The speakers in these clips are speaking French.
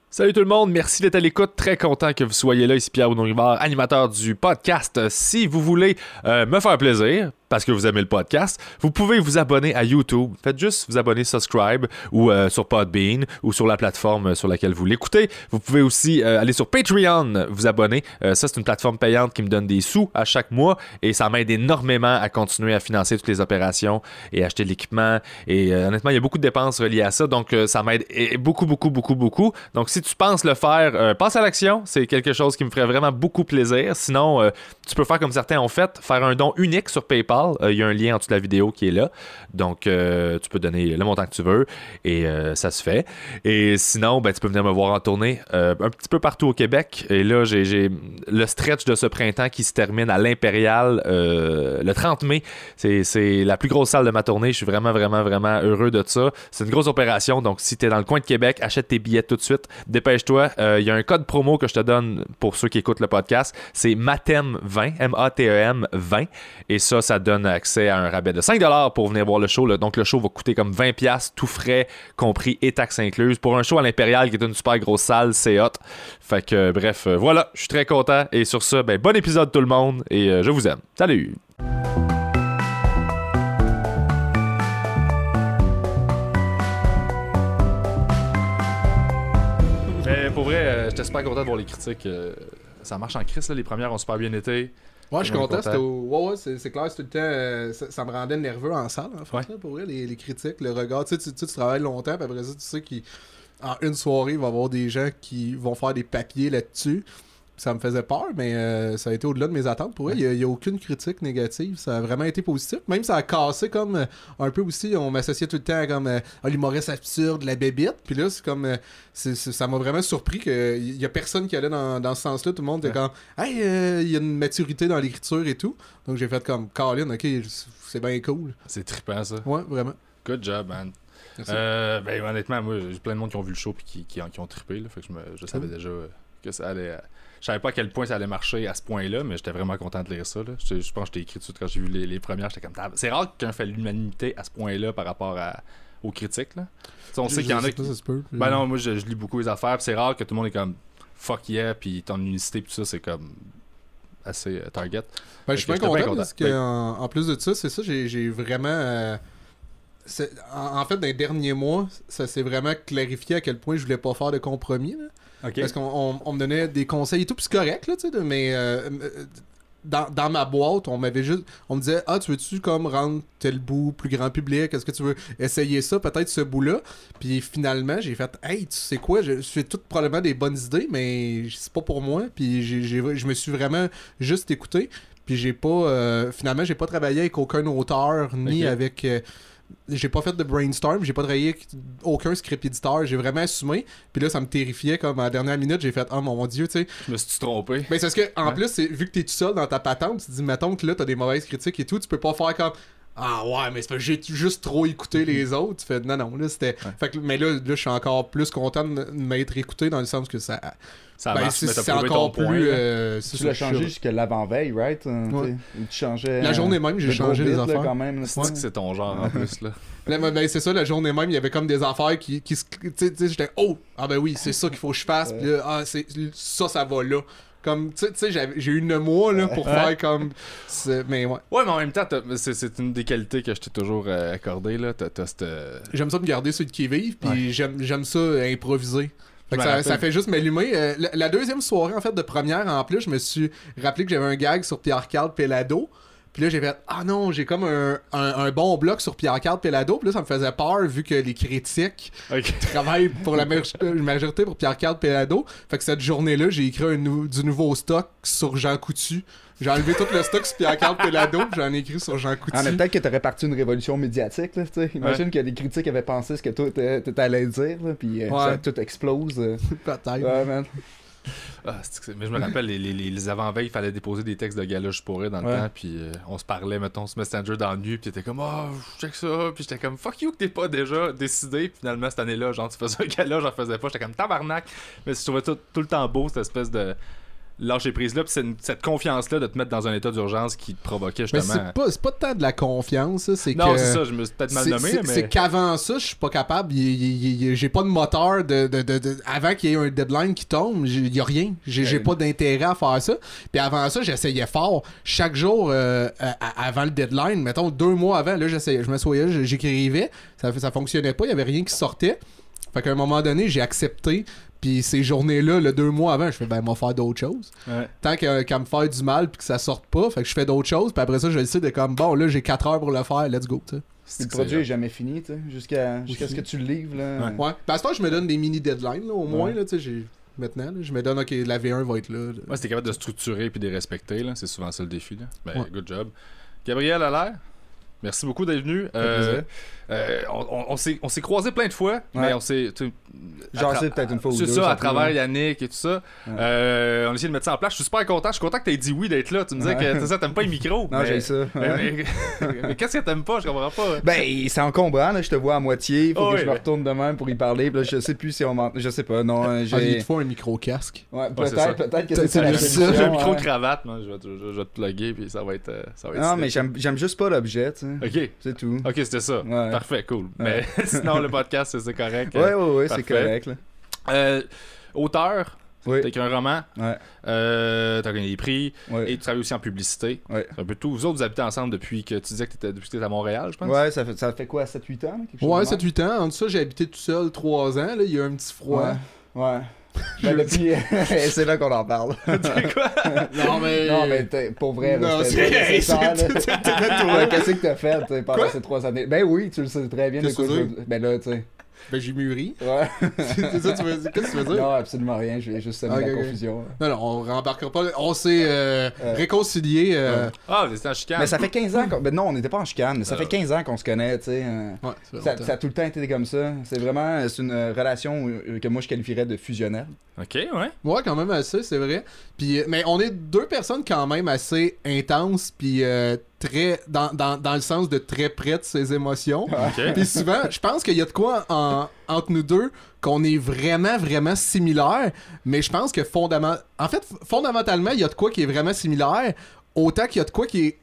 Salut tout le monde, merci d'être à l'écoute, très content que vous soyez là, ici Pierre Boudon-Rivard, animateur du podcast. Si vous voulez me faire plaisir, parce que vous aimez le podcast, vous pouvez vous abonner à YouTube. Faites juste vous abonner, subscribe, ou sur Podbean, ou sur la plateforme sur laquelle vous l'écoutez. Vous pouvez aussi aller sur Patreon, vous abonner. Ça, c'est une plateforme payante qui me donne des sous à chaque mois, et ça m'aide énormément à continuer à financer toutes les opérations et acheter de l'équipement. Et honnêtement, il y a beaucoup de dépenses reliées à ça, donc ça m'aide beaucoup. Donc, si tu penses le faire, passe à l'action. C'est quelque chose qui me ferait vraiment beaucoup plaisir. Sinon, tu peux faire comme certains ont fait, faire un don unique sur PayPal. Il y a un lien en dessous de la vidéo qui est là. Donc, tu peux donner le montant que tu veux et ça se fait. Et sinon, tu peux venir me voir en tournée un petit peu partout au Québec. Et là, j'ai le stretch de ce printemps qui se termine à l'Impérial le 30 mai. C'est la plus grosse salle de ma tournée. Je suis vraiment heureux de ça. C'est une grosse opération. Donc, si tu es dans le coin de Québec, achète tes billets tout de suite. Dépêche-toi. Il y a un code promo que je te donne pour ceux qui écoutent le podcast. C'est MATEM20, M-A-T-E-M 20. Et ça donne accès à un rabais de 5$ pour venir voir le show. Donc, le show va coûter comme 20$, tout frais, compris et taxes incluses. Pour un show à l'Impérial, qui est une super grosse salle, c'est hot. Fait que, bref, voilà, je suis très content. Et sur ça, bon épisode tout le monde. Et je vous aime. Salut! Pour vrai, j'étais super content de voir les critiques. Ça marche en crise, là. Les premières ont super bien été. Ouais, je suis content. C'est clair, c'est tout le temps. Ça me rendait nerveux en salle, en fait. Ouais. Là, pour vrai, les critiques, le regard. Tu travailles longtemps, puis après ça, tu sais qu'en une soirée, il va y avoir des gens qui vont faire des papiers là-dessus. Ça me faisait peur, mais ça a été au-delà de mes attentes. Pour vrai, il n'y a aucune critique négative. Ça a vraiment été positif. Même ça a cassé comme un peu aussi. On m'associait tout le temps à comme l'humoriste absurde, la bébite. Puis là, c'est comme. Ça m'a vraiment surpris qu'il n'y a personne qui allait dans ce sens-là. Tout le monde était comme hey, il y a une maturité dans l'écriture et tout. Donc j'ai fait comme Colin, ok, c'est bien cool. C'est trippant, ça. Ouais, vraiment. Good job, man. Honnêtement, moi, j'ai plein de monde qui ont vu le show et qui ont trippé. Là, fait que je savais déjà que ça allait. Je savais pas à quel point ça allait marcher à ce point-là, mais j'étais vraiment content de lire ça. Là. Je pense que je t'ai écrit tout de suite quand j'ai vu les premières. J'étais comme c'est rare qu'un fait l'unanimité à ce point-là par rapport aux critiques. Là. On sait qu'il y en a qui. Non, moi je lis beaucoup les affaires. C'est rare que tout le monde est comme fuck yeah, puis ton unicité, puis tout ça, c'est comme assez target. Je suis bien content parce qu'en plus de ça, c'est ça, j'ai vraiment. En fait, dans les derniers mois, ça s'est vraiment clarifié à quel point je voulais pas faire de compromis. Là. Okay. Parce qu'on me donnait des conseils et tout, puis c'est correct, là, tu sais, mais dans ma boîte, on me disait tu veux-tu comme rendre tel bout plus grand public, est-ce que tu veux essayer ça, peut-être ce bout-là, puis finalement j'ai fait hey, tu sais quoi, je fais toutes probablement des bonnes idées, mais c'est pas pour moi, puis je me suis vraiment juste écouté, puis finalement j'ai pas travaillé avec aucun auteur ni avec j'ai pas fait de brainstorm, j'ai pas travaillé avec aucun script éditeur, j'ai vraiment assumé. Puis là, ça me terrifiait comme à la dernière minute, j'ai fait oh mon dieu, tu sais. Je me suis trompé. Mais c'est parce que en plus, vu que t'es tout seul dans ta patente, tu te dis mettons que là t'as des mauvaises critiques et tout, tu peux pas faire comme ah ouais, mais c'est parce que j'ai juste trop écouté les autres. Tu fais non, là c'était. Ouais. Fait que, mais là, je suis encore plus content de m'être écouté dans le sens que ça marche, c'est encore plus. Tu l'as changé jusqu'à l'avant-veille, right? Ouais. Tu changeais. La journée même, j'ai changé les affaires. Quand même, c'est ton genre en plus, là. C'est ça, la journée même, il y avait comme des affaires qui tu sais, j'étais oui, c'est ça qu'il faut que je fasse. Puis là, ça va là. Comme, tu sais, j'ai eu 9 mois là, pour faire comme. Mais ouais. Ouais, mais en même temps, c'est une des qualités que je t'ai toujours accordé, là. J'aime ça me garder sur le qui-vive, puis j'aime ça improviser. Ça fait juste m'allumer. La deuxième soirée, en fait, de première, en plus, je me suis rappelé que j'avais un gag sur Pierre-Carl Pelado. Puis là, j'ai fait ah non, j'ai comme un bon bloc sur Pierre-Carl Pelado. Puis là, ça me faisait peur vu que les critiques travaillent pour la majorité pour Pierre-Carl Pelado. Fait que cette journée-là, j'ai écrit du nouveau stock sur Jean Coutu. J'ai enlevé tout le stock sur Pierre-Carl Pelado, puis j'en ai écrit sur Jean Coutu. Peut-être que t'aurais parti une révolution médiatique, là, tu sais. Imagine que les critiques avaient pensé ce que toi t'étais allé dire, là, puis ça tout explose. Peut-être. Ouais, man. Mais je me rappelle, les avant-veilles, il fallait déposer des textes de gala, je pourrais dans le temps, puis on se parlait, mettons, sur Messenger dans le nu, puis t'étais comme check ça, puis j'étais comme fuck you que t'es pas déjà décidé, puis finalement cette année-là, genre tu faisais un gala, j'en faisais pas, j'étais comme tabarnak, mais je trouvais tout le temps beau, cette espèce de lâcher prise là, puis cette confiance là de te mettre dans un état d'urgence qui te provoquait justement. Mais c'est pas tant de la confiance, c'est non, que c'est ça, je me suis peut-être mal nommé, mais c'est qu'avant ça, je suis pas capable, j'ai pas de moteur avant qu'il y ait un deadline qui tombe, il y a rien, j'ai pas d'intérêt à faire ça. Puis avant ça, j'essayais fort chaque jour avant le deadline, mettons 2 mois avant, là j'essayais, je m'assoyais, j'écrivais, ça fonctionnait pas, il y avait rien qui sortait. Fait qu'à un moment donné, j'ai accepté. Puis ces journées-là, le 2 mois avant, je fais ben, moi faire d'autres choses. Ouais. Tant qu'à me faire du mal puis que ça sorte pas, fait que je fais d'autres choses. Puis après ça, je décide de comme bon, là, j'ai 4 heures pour le faire, let's go. T'sais. Le produit est jamais fini, tu sais, jusqu'à ce que tu le livres. Là. Ouais. Puis à ce temps, je me donne des mini deadlines, là, au moins. Là, maintenant, là, je me donne, ok, la V1 va être là. Ouais, c'était capable de structurer puis de les respecter. Là. C'est souvent ça le défi. Là. Ben, good job. Gabriel Allaire, merci beaucoup d'être venu. On s'est croisés plein de fois, mais on s'est. Genre, c'est peut-être une fois ou deux. C'est ça, à travers Yannick et tout ça. On a essayé de mettre ça en place. Je suis super content. Je suis content que tu aies dit oui d'être là. Tu me disais que ça, t'aimes pas les micros. Non, j'ai ça. Mais qu'est-ce que t'aimes pas? Je comprends pas. Ben, c'est encombrant. Là. Je te vois à moitié. Faut que je me retourne de même pour y parler. Puis là, je sais plus si on m'entend. Je sais pas. Non, il te faut un micro-casque. Ouais, peut-être que c'est la solution. J'ai un micro-cravate. Je vais te plugger. Puis ça va être. Non, mais j'aime juste pas l'objet. Ok. C'est tout. Ok, c'était ça. Parfait, cool. Mais sinon, le podcast, c'est correct. Ouais, c'est correct. Là. Auteur, t'as écrit un roman, t'as gagné des prix, et tu travailles aussi en publicité. C'est un peu tout. Vous autres, vous habitez ensemble depuis que tu disais que t'étais à Montréal, je pense. Ouais, ça fait quoi, 7-8 ans? Ouais, 7-8 ans. En tout ça, j'ai habité tout seul 3 ans. Là, il y a un petit froid. Ouais. Ben, depuis, c'est là qu'on en parle. quoi? Non, mais pour vrai, non, c'était nécessaire. Qu'est-ce que t'as fait pendant ces 3 années? Ben oui, tu le sais très bien. Ben là, tu sais. Ben j'ai mûri. Ouais. C'est ça, qu'est-ce que tu veux dire? Non, absolument rien, je vais juste semer la confusion. Non, on rembarquera pas. On s'est réconcilié. Ah, vous étiez en chicane. Mais ça fait 15 ans qu'on... Ben non, on n'était pas en chicane, mais ça fait 15 ans qu'on se connaît, tu sais. Ça a tout le temps été comme ça. C'est une relation que moi je qualifierais de fusionnelle. Ok, ouais. Ouais, quand même assez, c'est vrai. Puis, mais on est 2 personnes quand même assez intenses, puis très dans le sens de très près de ses émotions. Okay. Puis souvent, je pense qu'il y a de quoi entre nous deux qu'on est vraiment, vraiment similaires, mais je pense que fondamentalement, il y a de quoi qui est vraiment similaire, autant qu'il y a de quoi qui est...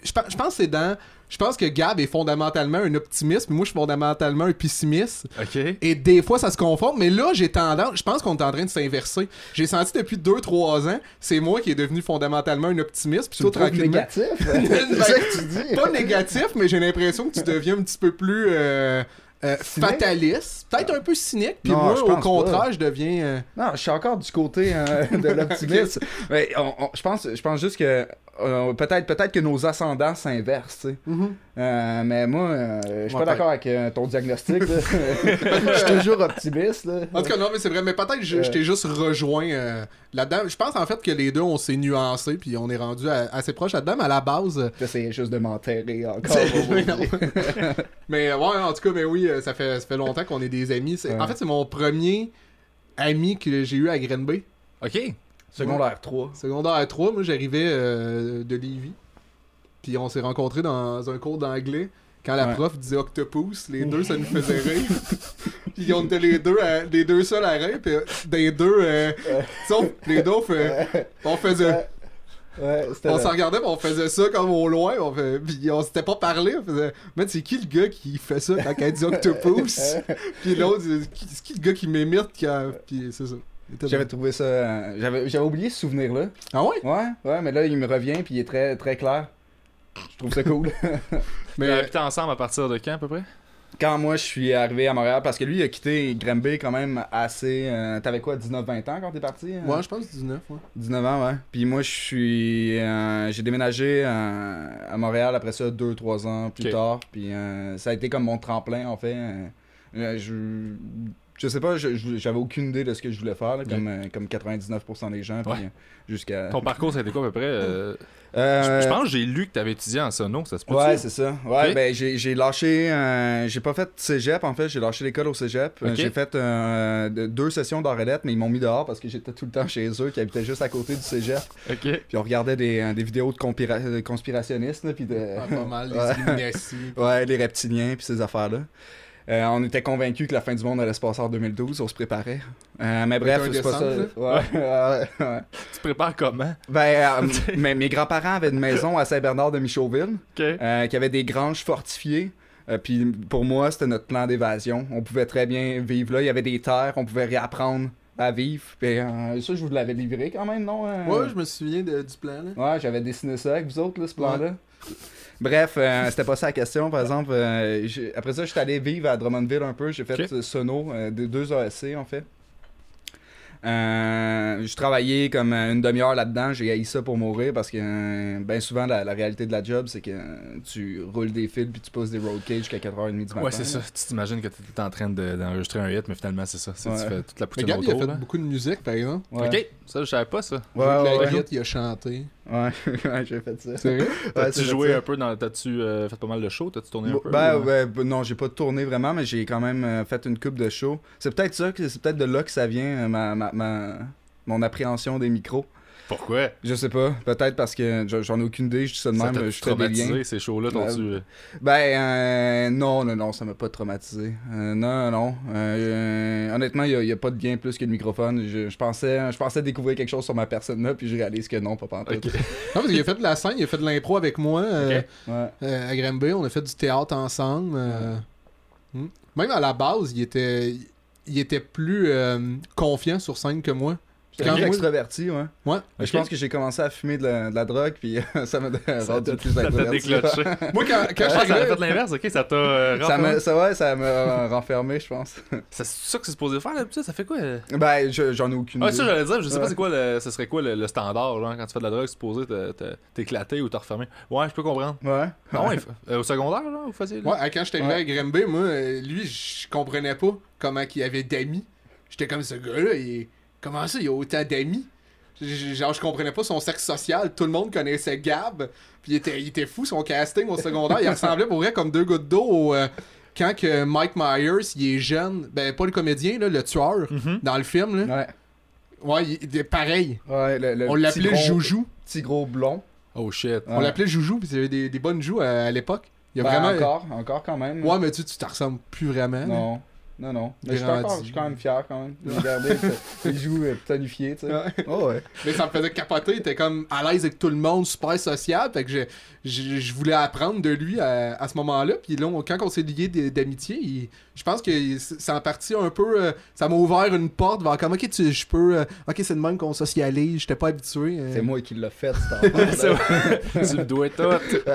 Je pense que Gab est fondamentalement un optimiste, mais moi je suis fondamentalement un pessimiste. OK. Et des fois ça se confond, mais là j'ai tendance, je pense qu'on est en train de s'inverser. J'ai senti depuis 2-3 ans, c'est moi qui est devenu fondamentalement un optimiste, puis toi tranquillement. Négatif. C'est ça que tu dis. Pas négatif, mais j'ai l'impression que tu deviens un petit peu plus fataliste, peut-être un peu cynique, puis moi au contraire je deviens Non, je suis encore du côté de l'optimisme. Mais je pense juste que peut-être que nos ascendants s'inversent, tu sais. Mais moi, je suis pas d'accord avec ton diagnostic. Je suis toujours optimiste. Là. En tout cas, non, mais c'est vrai. Mais peut-être que je t'ai juste rejoint là-dedans. Je pense en fait que les deux, on s'est nuancés, puis on est rendu assez proche là-dedans. Mais à la base... J'essayais juste de m'enterrer encore. Mais ouais, en tout cas, mais oui, ça fait longtemps qu'on est des amis. En fait, c'est mon premier ami que j'ai eu à Grenby. OK. Secondaire 3. Secondaire 3, moi j'arrivais de Lévis. Puis on s'est rencontrés dans un cours d'anglais. Quand la prof disait Octopus, les deux ça nous faisait rire. Puis on était les deux seuls à rire. Puis des deux, les deux on faisait. On s'en regardait, puis on faisait ça comme au loin. Puis on s'était pas parlé. On faisait, mais c'est qui le gars qui fait ça quand elle dit Octopus? Puis l'autre, c'est qui le gars qui m'imite? Puis c'est ça. J'avais trouvé ça... J'avais oublié ce souvenir-là. Ah ouais? Ouais, mais là, il me revient, puis il est très, très clair. Je trouve ça cool. Mais habité ensemble à partir de quand, à peu près? Quand moi, je suis arrivé à Montréal, parce que lui, il a quitté Granby quand même assez... T'avais quoi, 19-20 ans quand t'es parti? Ouais, je pense 19, ouais. 19 ans, ouais. Puis moi, j'ai déménagé à Montréal après ça 2-3 ans plus tard. Puis ça a été comme mon tremplin, en fait. Je sais pas, j'avais aucune idée de ce que je voulais faire, là, comme 99% des gens. Puis jusqu'à... Ton parcours, ça a été quoi à peu près? Je pense que j'ai lu que tu avais étudié en sono, ça se peut? Ouais, c'est ça. Ouais, ben j'ai lâché... j'ai pas fait cégep, en fait. J'ai lâché l'école au cégep. J'ai fait 2 sessions d'Orelette, mais ils m'ont mis dehors parce que j'étais tout le temps chez eux, qui habitaient juste à côté du cégep. Puis on regardait des vidéos de conspirationnistes, là, puis de... pas mal, les Illuminati. Ouais, les reptiliens, puis ces affaires-là. On était convaincus que la fin du monde allait se passer en 2012, on se préparait. Mais bref, c'est pas ça. Ouais. Tu te prépares comment? Mes grands-parents avaient une maison à Saint-Bernard de Michauville, qui avait des granges fortifiées. Puis pour moi, c'était notre plan d'évasion. On pouvait très bien vivre là. Il y avait des terres, on pouvait réapprendre à vivre. Puis ça, je vous l'avais livré quand même, non? Ouais, je me souviens du plan. Là. Ouais, j'avais dessiné ça avec vous autres, là, ce plan-là. Bref, c'était pas ça la question. Par exemple, après ça, j'étais allé vivre à Drummondville un peu. J'ai fait Sono, 2 ASC en fait. Je travaillais comme une demi-heure là-dedans. J'ai haï ça pour mourir parce que bien souvent, la réalité de la job, c'est que tu roules des fils puis tu poses des road cage jusqu'à 4h30 du matin. Ouais, c'est ça. Tu t'imagines que tu es en train d'enregistrer un hit, mais finalement, c'est ça. Tu fais toute la poutine Gab, autour. il a fait beaucoup de musique, par exemple. Ouais. Ok, ça, je savais pas ça. Il a chanté. Ouais, j'ai fait ça. C'est vrai? T'as-tu joué un peu T'as-tu fait pas mal de shows? T'as-tu tourné un peu? Non, j'ai pas tourné vraiment, mais j'ai quand même fait une couple de shows. C'est peut-être de là que ça vient, mon appréhension des micros. Pourquoi? Je sais pas. Peut-être parce que j'en ai aucune idée. Je dis ça de même. Je fais des liens. Ces shows-là, t'ont-tu... Non, ça m'a pas traumatisé. Non. Honnêtement, il y a pas de gain plus que le microphone. Je pensais découvrir quelque chose sur ma personne là, puis je réalise que non, pas pantoute. Non, parce qu'il a fait de la scène, il a fait de l'impro avec moi à Granby. On a fait du théâtre ensemble. Même à la base, il était plus confiant sur scène que moi. J'étais extraverti, ouais. Je pense que j'ai commencé à fumer de la drogue, puis ça m'a rendu plus introverti. Moi, quand je ça a fait l'inverse, ok, ça t'a renfermé. Ça m'a renfermé, je pense. C'est ça que c'est supposé faire, d'habitude? Ça fait quoi? J'en ai aucune idée. Ça, j'allais dire, je sais pas c'est quoi, ce serait quoi le standard, genre, quand tu fais de la drogue, c'est supposé t'éclater ou te refermer. Ouais, je peux comprendre. Ouais. Non, au secondaire, genre, vous faisiez? Ouais, quand j'étais arrivé à Granby, moi, lui, je comprenais pas comment il avait d'amis. J'étais comme, ce gars-là, comment ça, il a autant d'amis? Genre, je comprenais pas son cercle social. Tout le monde connaissait Gab. Puis il était fou, son casting au secondaire. Il ressemblait pour vrai comme 2 gouttes d'eau quand que Mike Myers, il est jeune. Ben, pas le comédien, là, le tueur, dans le film. Là. Ouais, il est pareil. Ouais, on l'appelait Joujou. Petit gros blond. Oh shit. Ouais. On l'appelait Joujou, puis il avait des bonnes joues à l'époque. Il y a vraiment... Encore quand même. Ouais, mais tu t'en ressembles plus vraiment. Non. Là. Non. Mais je suis quand même fier quand même. Regardez, il joue tonifié, tu sais. Ouais. Mais ça me faisait capoter, il était comme à l'aise avec tout le monde, super social. Fait que je voulais apprendre de lui à ce moment-là. Puis là, quand on s'est liés d'amitié, je pense que c'est en partie un peu. Ça m'a ouvert une porte vers comme, ok, je peux. Ok, c'est de même qu'on socialise, j'étais pas habitué. C'est moi qui l'ai fait, c'est tu le dois tout.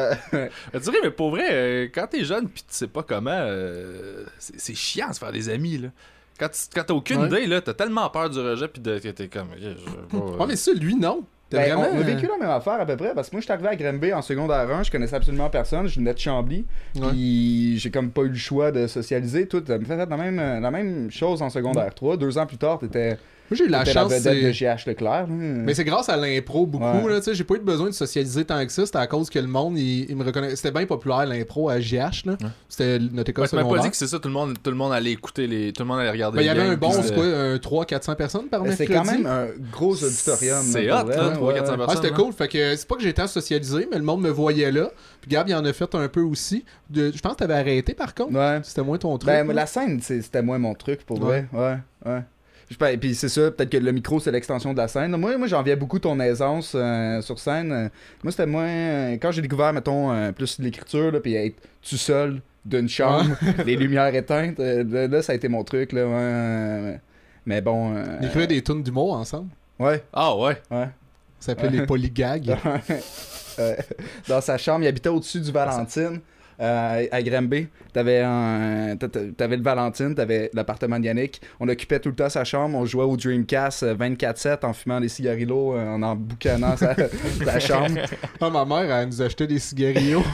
Tu dirais, mais pour vrai, quand t'es jeune pis tu sais pas comment, c'est chiant de se faire des amis, là. Quand t'as aucune idée, là, t'as tellement peur du rejet pis t'es comme... Ouais, mais ça, lui, non. Vraiment... On a vécu la même affaire à peu près, parce que moi, je suis arrivé à Granby en secondaire 1, je connaissais absolument personne, je venais de Chambly, pis j'ai comme pas eu le choix de socialiser. Toi, t'as fait la même chose en secondaire 3. 2 ans plus tard, t'étais... Moi, j'ai eu la chance. La vedette de GH Leclerc. Mais c'est grâce à l'impro beaucoup. Là, j'ai pas eu besoin de socialiser tant que ça. C'était à cause que le monde, il me reconnaissait. C'était bien populaire l'impro à GH. Là. C'était notre école secondaire. Tu m'as pas dit que c'est ça. Tout le monde allait écouter tout le monde allait regarder. Il y avait un bon, c'est quoi, 300-400 personnes par mercredi. C'est quand même un gros auditorium. C'est hot, là, 300-400 personnes. C'était cool. Fait que c'est pas que j'étais socialisé, mais le monde me voyait là. Puis Gab, il en a fait un peu aussi. Je pense que t'avais arrêté par contre. Ouais. C'était moins ton truc. La scène, c'était moins mon truc pour vrai. Ouais. Et puis c'est ça, peut-être que le micro c'est l'extension de la scène. Moi j'enviais beaucoup ton aisance sur scène. Moi c'était moins... quand j'ai découvert, mettons, plus l'écriture, puis être tout seul d'une chambre, les lumières éteintes, là ça a été mon truc. Là, mais bon... On écrivait des tunes d'humour ensemble. Ouais. Ah ouais? Ça s'appelait les polygags. Dans sa chambre, il habitait au-dessus du Valentine. À Granby, t'avais le Valentine, t'avais l'appartement de Yannick. On occupait tout le temps sa chambre, on jouait au Dreamcast 24/7 en fumant des cigarillos, en boucanant sa chambre. Ma mère, elle nous achetait des cigarillos.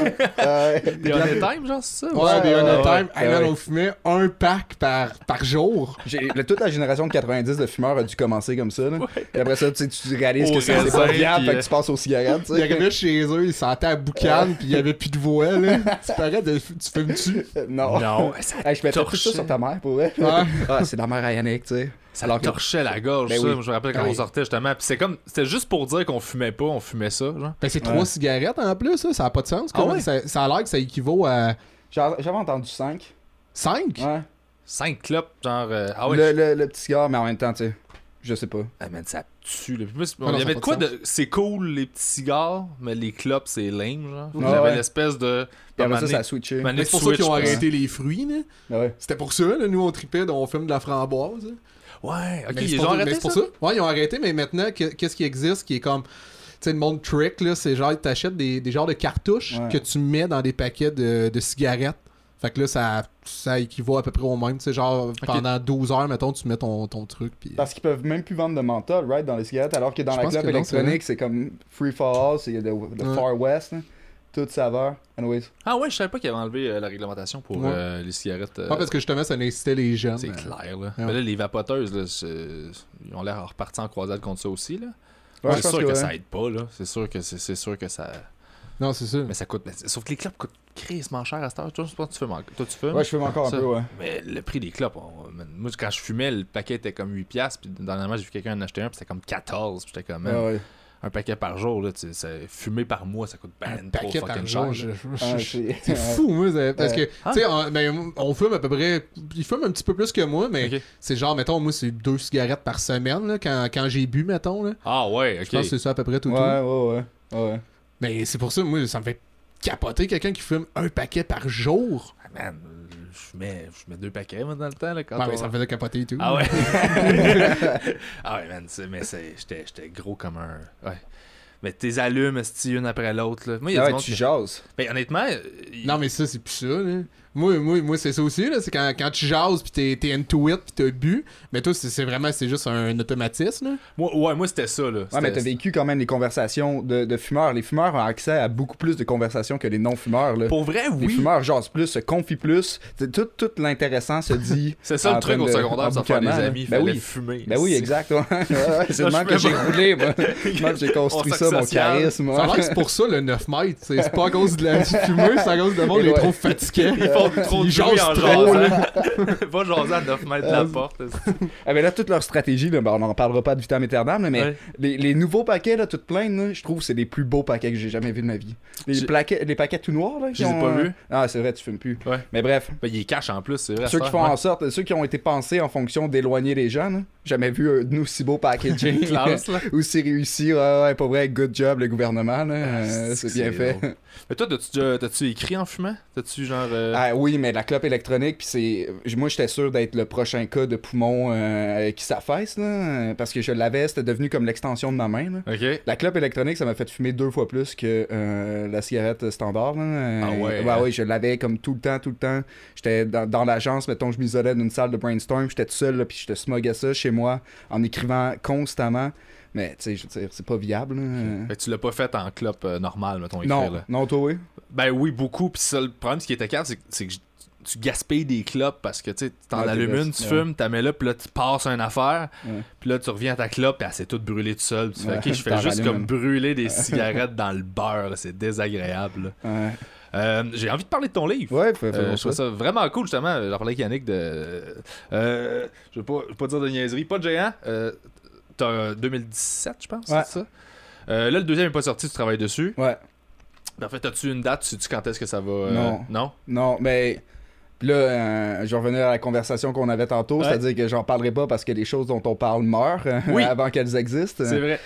Des Honey Time, genre, c'est ça? Ouais, des Honey Time. On fumait un pack par jour. Toute la génération de 90 de fumeurs a dû commencer comme ça. Là. Et après ça, tu réalises que c'est pas viable, fait que tu passes aux cigarettes. Ils arrivaient chez eux, ils sentaient la boucane, puis il y avait plus de voix. Là. Tu parais tu fumes-tu? Non. Je mettais tout ça sur ta mère, pour vrai. C'est la mère à Yannick, tu sais. Ça leur torchait la gorge, ça. Oui. Je me rappelle quand on sortait, justement. Puis c'était juste pour dire qu'on fumait pas, on fumait ça, genre. Ben, c'est 3 cigarettes en plus, ça a pas de sens. Ça a l'air que ça équivaut à... J'avais entendu 5. 5? Ouais. 5 clopes, genre. Ah ouais. Le petit cigare, mais en même temps, tu sais, je sais pas. Ah, man, ça tue. Là. Plus, il y avait de quoi de. C'est cool, les petits cigares, mais les clopes, c'est lame, genre. Il y avait l'espèce de. Puis après ça a switché. C'est pour ça qu'ils ont arrêté les fruits, là. Ouais. C'était pour ça, là. Nous, on tripait, on fume de la framboise. Là. Ouais, ok, ils ont arrêté. C'est pour ça. Ouais, ils ont arrêté, mais maintenant, qu'est-ce qui existe qui est comme. Tu sais, le monde trick, là, c'est genre, t'achètes des genres de cartouches que tu mets dans des paquets de cigarettes. Fait que là, ça équivaut à peu près au même. Tu sais, genre, pendant 12 heures, mettons, tu mets ton truc. Pis... Parce qu'ils peuvent même plus vendre de menthol, right, dans les cigarettes, alors que dans la clope électronique, c'est comme Free for All, c'est le Far West, là. Toute saveur. Anyways. Ah ouais, je savais pas qu'ils avaient enlevé la réglementation pour les cigarettes. Ouais, parce que justement, ça incitait les jeunes. C'est clair, là. Mais là, les vapoteuses, là, ils ont l'air repartis en croisade contre ça aussi, là. Ouais, c'est sûr que ça aide pas, là. C'est sûr que ça... Non, c'est ça. Mais ça coûte... Sauf que les clopes coûtent crissement cher à cette heure. Toi, tu fumes encore. Toi, tu fumes? Ouais, je fume encore un peu, ouais. Mais le prix des clopes... Moi, quand je fumais, le paquet était comme 8$. Puis dernièrement, j'ai vu quelqu'un en acheter un, puis c'était comme 14$. Puis j'étais comme... Ouais. Un paquet par jour, là, fumer par mois, ça coûte ben trop fucking cher. C'est fou, moi. Parce que, tu sais, on fume à peu près... Il fume un petit peu plus que moi, mais c'est genre, mettons, moi, c'est 2 cigarettes par semaine, là, quand j'ai bu, mettons. Là. Ah ouais, ok. Je pense que c'est ça à peu près tout. Ouais. Mais c'est pour ça, moi, ça me fait capoter quelqu'un qui fume un paquet par jour. Ah, man, je fumais 2 paquets, moi, dans le temps. Là, quand mais ça me faisait capoter et tout. Ah ouais. Ah ouais, man, j'étais gros comme un... Ouais. Mais t'es allumes, une après l'autre. Là. Moi, y a tu jases. Ben, honnêtement... Non, mais ça, c'est plus ça, là. Moi, c'est ça aussi, là. C'est quand tu jases, pis t'es into it, pis t'as bu. Mais toi, c'est juste un automatisme, là. Moi, c'était ça, là. Ouais, mais t'as vécu quand même les conversations de fumeurs. Les fumeurs ont accès à beaucoup plus de conversations que les non-fumeurs, là. Pour vrai, oui. Les fumeurs jasent plus, se confient plus. Tout l'intéressant se dit. C'est ça le truc au secondaire, ça faire des amis. Ben oui. Fumer. Ben oui, exact. C'est le même que j'ai roulé, moi. J'ai construit ça, mon charisme. Ça a l'air que c'est pour ça, le 9 mètres. C'est pas à cause de la fumée, c'est à cause de monde, il est trop fatigué. Ils jasent trop, là. Va jaser à 9 mètres de la porte. Ah ben là, toute leur stratégie, là, on n'en parlera pas de vitam aeternam, mais les nouveaux paquets, là, toutes pleines, là, je trouve que c'est les plus beaux paquets que j'ai jamais vus de ma vie. Les paquets tout noirs, là. Je les ai pas vus. Ah, c'est vrai, tu fumes plus. Ouais. Mais bref. Ben, ils cachent en plus, c'est vrai. Ceux qui font en sorte, ceux qui ont été pensés en fonction d'éloigner les gens, là. Jamais vu un aussi beau packaging. Classe, là. Aussi réussi. Ouais, pas vrai, good job, le gouvernement, là. C'est bien fait. Mais toi, t'as-tu écrit en fumant? T'as-tu genre... Ah oui, mais la clope électronique, puis c'est... Moi, j'étais sûr d'être le prochain cas de poumon qui s'affaisse, là, parce que je l'avais, c'était devenu comme l'extension de ma main, là. OK. La clope électronique, ça m'a fait fumer 2 fois plus que la cigarette standard, là. Ah ouais? Ouais, je l'avais comme tout le temps. J'étais dans l'agence, mettons, je m'isolais d'une salle de brainstorm, j'étais tout seul, là, puis je te smoguais ça chez moi, en écrivant constamment. Mais, tu sais, je veux dire, c'est pas viable. Fait que tu l'as pas fait en clope normale, mettons, écrire, là. Non, toi, oui. Ben oui, beaucoup. Puis ça, le problème, ce qui était calme, c'est que tu gaspilles des clopes parce que, tu sais, t'en allumes une, tu fumes, t'as mets là, puis là, tu passes une affaire. Puis là, tu reviens à ta clope, puis elle s'est toute brûlée tout seul. Tu fais, OK, je fais juste comme brûler des cigarettes dans le beurre. Là, c'est désagréable. J'ai envie de parler de ton livre. Ouais, je trouve ça vraiment cool, justement. J'en parlais avec Yannick de... je vais pas dire de niaiserie. Pas de géant. T'as 2017, je pense, c'est ça? Là, le deuxième n'est pas sorti, tu travailles dessus. Ouais. En fait, as-tu une date? Sais-tu quand est-ce que ça va... Non, mais... Là, je vais revenir à la conversation qu'on avait tantôt, c'est-à-dire que j'en parlerai pas parce que les choses dont on parle meurent avant qu'elles existent. C'est vrai.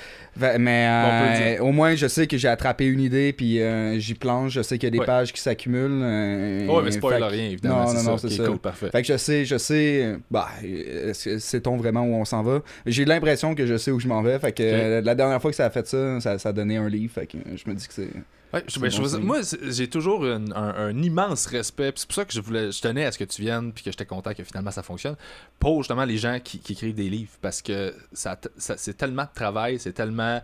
Mais au moins, je sais que j'ai attrapé une idée, puis j'y plonge. Je sais qu'il y a des pages qui s'accumulent. Mais spoil rien, évidemment. Non, c'est ça. Cool, parfait. Fait que je sais. Bah, sait-on vraiment où on s'en va? J'ai l'impression que je sais où je m'en vais. Fait que la dernière fois que ça a fait ça a donné un livre. Fait que je me dis que c'est. Ouais, moi, j'ai toujours un immense respect. C'est pour ça que je tenais à ce que tu viennes puis que j'étais content que finalement ça fonctionne. Pour justement les gens qui écrivent des livres. Parce que c'est tellement de travail, c'est tellement...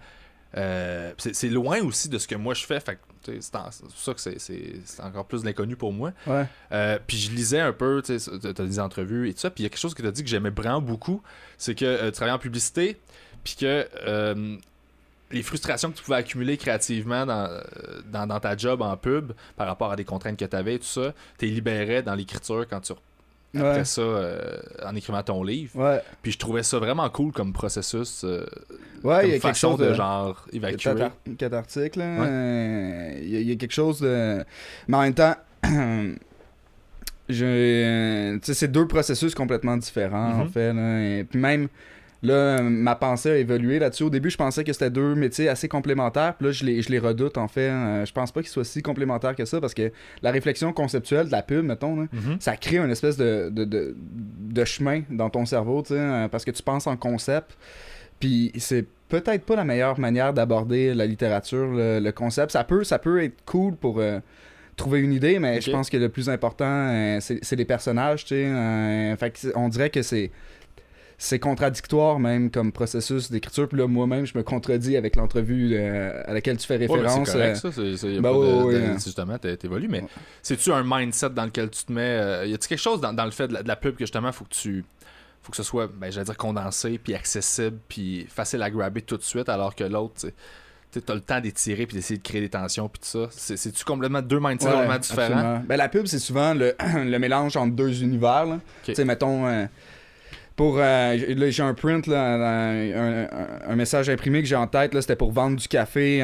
c'est loin aussi de ce que moi je fais. Fait que, c'est pour ça que c'est encore plus de l'inconnu pour moi. Ouais. Puis je lisais un peu, tu as des entrevues et tout ça. Puis il y a quelque chose que tu as dit que j'aimais vraiment beaucoup. C'est que tu travailles en publicité. Puis que... les frustrations que tu pouvais accumuler créativement dans ta job en pub par rapport à des contraintes que tu avais et tout ça, tu les libérais dans l'écriture quand tu après ça en écrivant ton livre. Ouais. Puis je trouvais ça vraiment cool comme processus. Il y a quelque chose de genre évacuer. Cathartique, là. Il y a quelque chose de. Mais en même temps. c'est deux processus complètement différents, en fait. Là. Et puis même, là, ma pensée a évolué là-dessus. Au début, je pensais que c'était deux métiers assez complémentaires. Puis là, je les redoute, en fait. Je pense pas qu'ils soient si complémentaires que ça, parce que la réflexion conceptuelle de la pub, mettons, là, ça crée une espèce de chemin dans ton cerveau, parce que tu penses en concept. Puis c'est peut-être pas la meilleure manière d'aborder la littérature, le concept. Ça peut être cool pour... trouver une idée, mais je pense que le plus important, c'est les personnages, tu sais. Fait on dirait que c'est contradictoire même comme processus d'écriture. Puis là, moi-même, je me contredis avec l'entrevue à laquelle tu fais référence. C'est correct, ça. Justement, t'évolues, mais c'est-tu un mindset dans lequel tu te mets... y a-t-il quelque chose dans le fait de la pub que justement, faut que ce soit, j'allais dire, condensé, puis accessible, puis facile à grabber tout de suite, alors que l'autre, t'as le temps d'étirer puis d'essayer de créer des tensions puis tout ça. C'est-tu complètement deux mindsets complètement différents? La pub, c'est souvent le mélange entre deux univers. Tu sais, mettons... là, j'ai un print, là, un message imprimé que j'ai en tête, là, c'était pour vendre du café.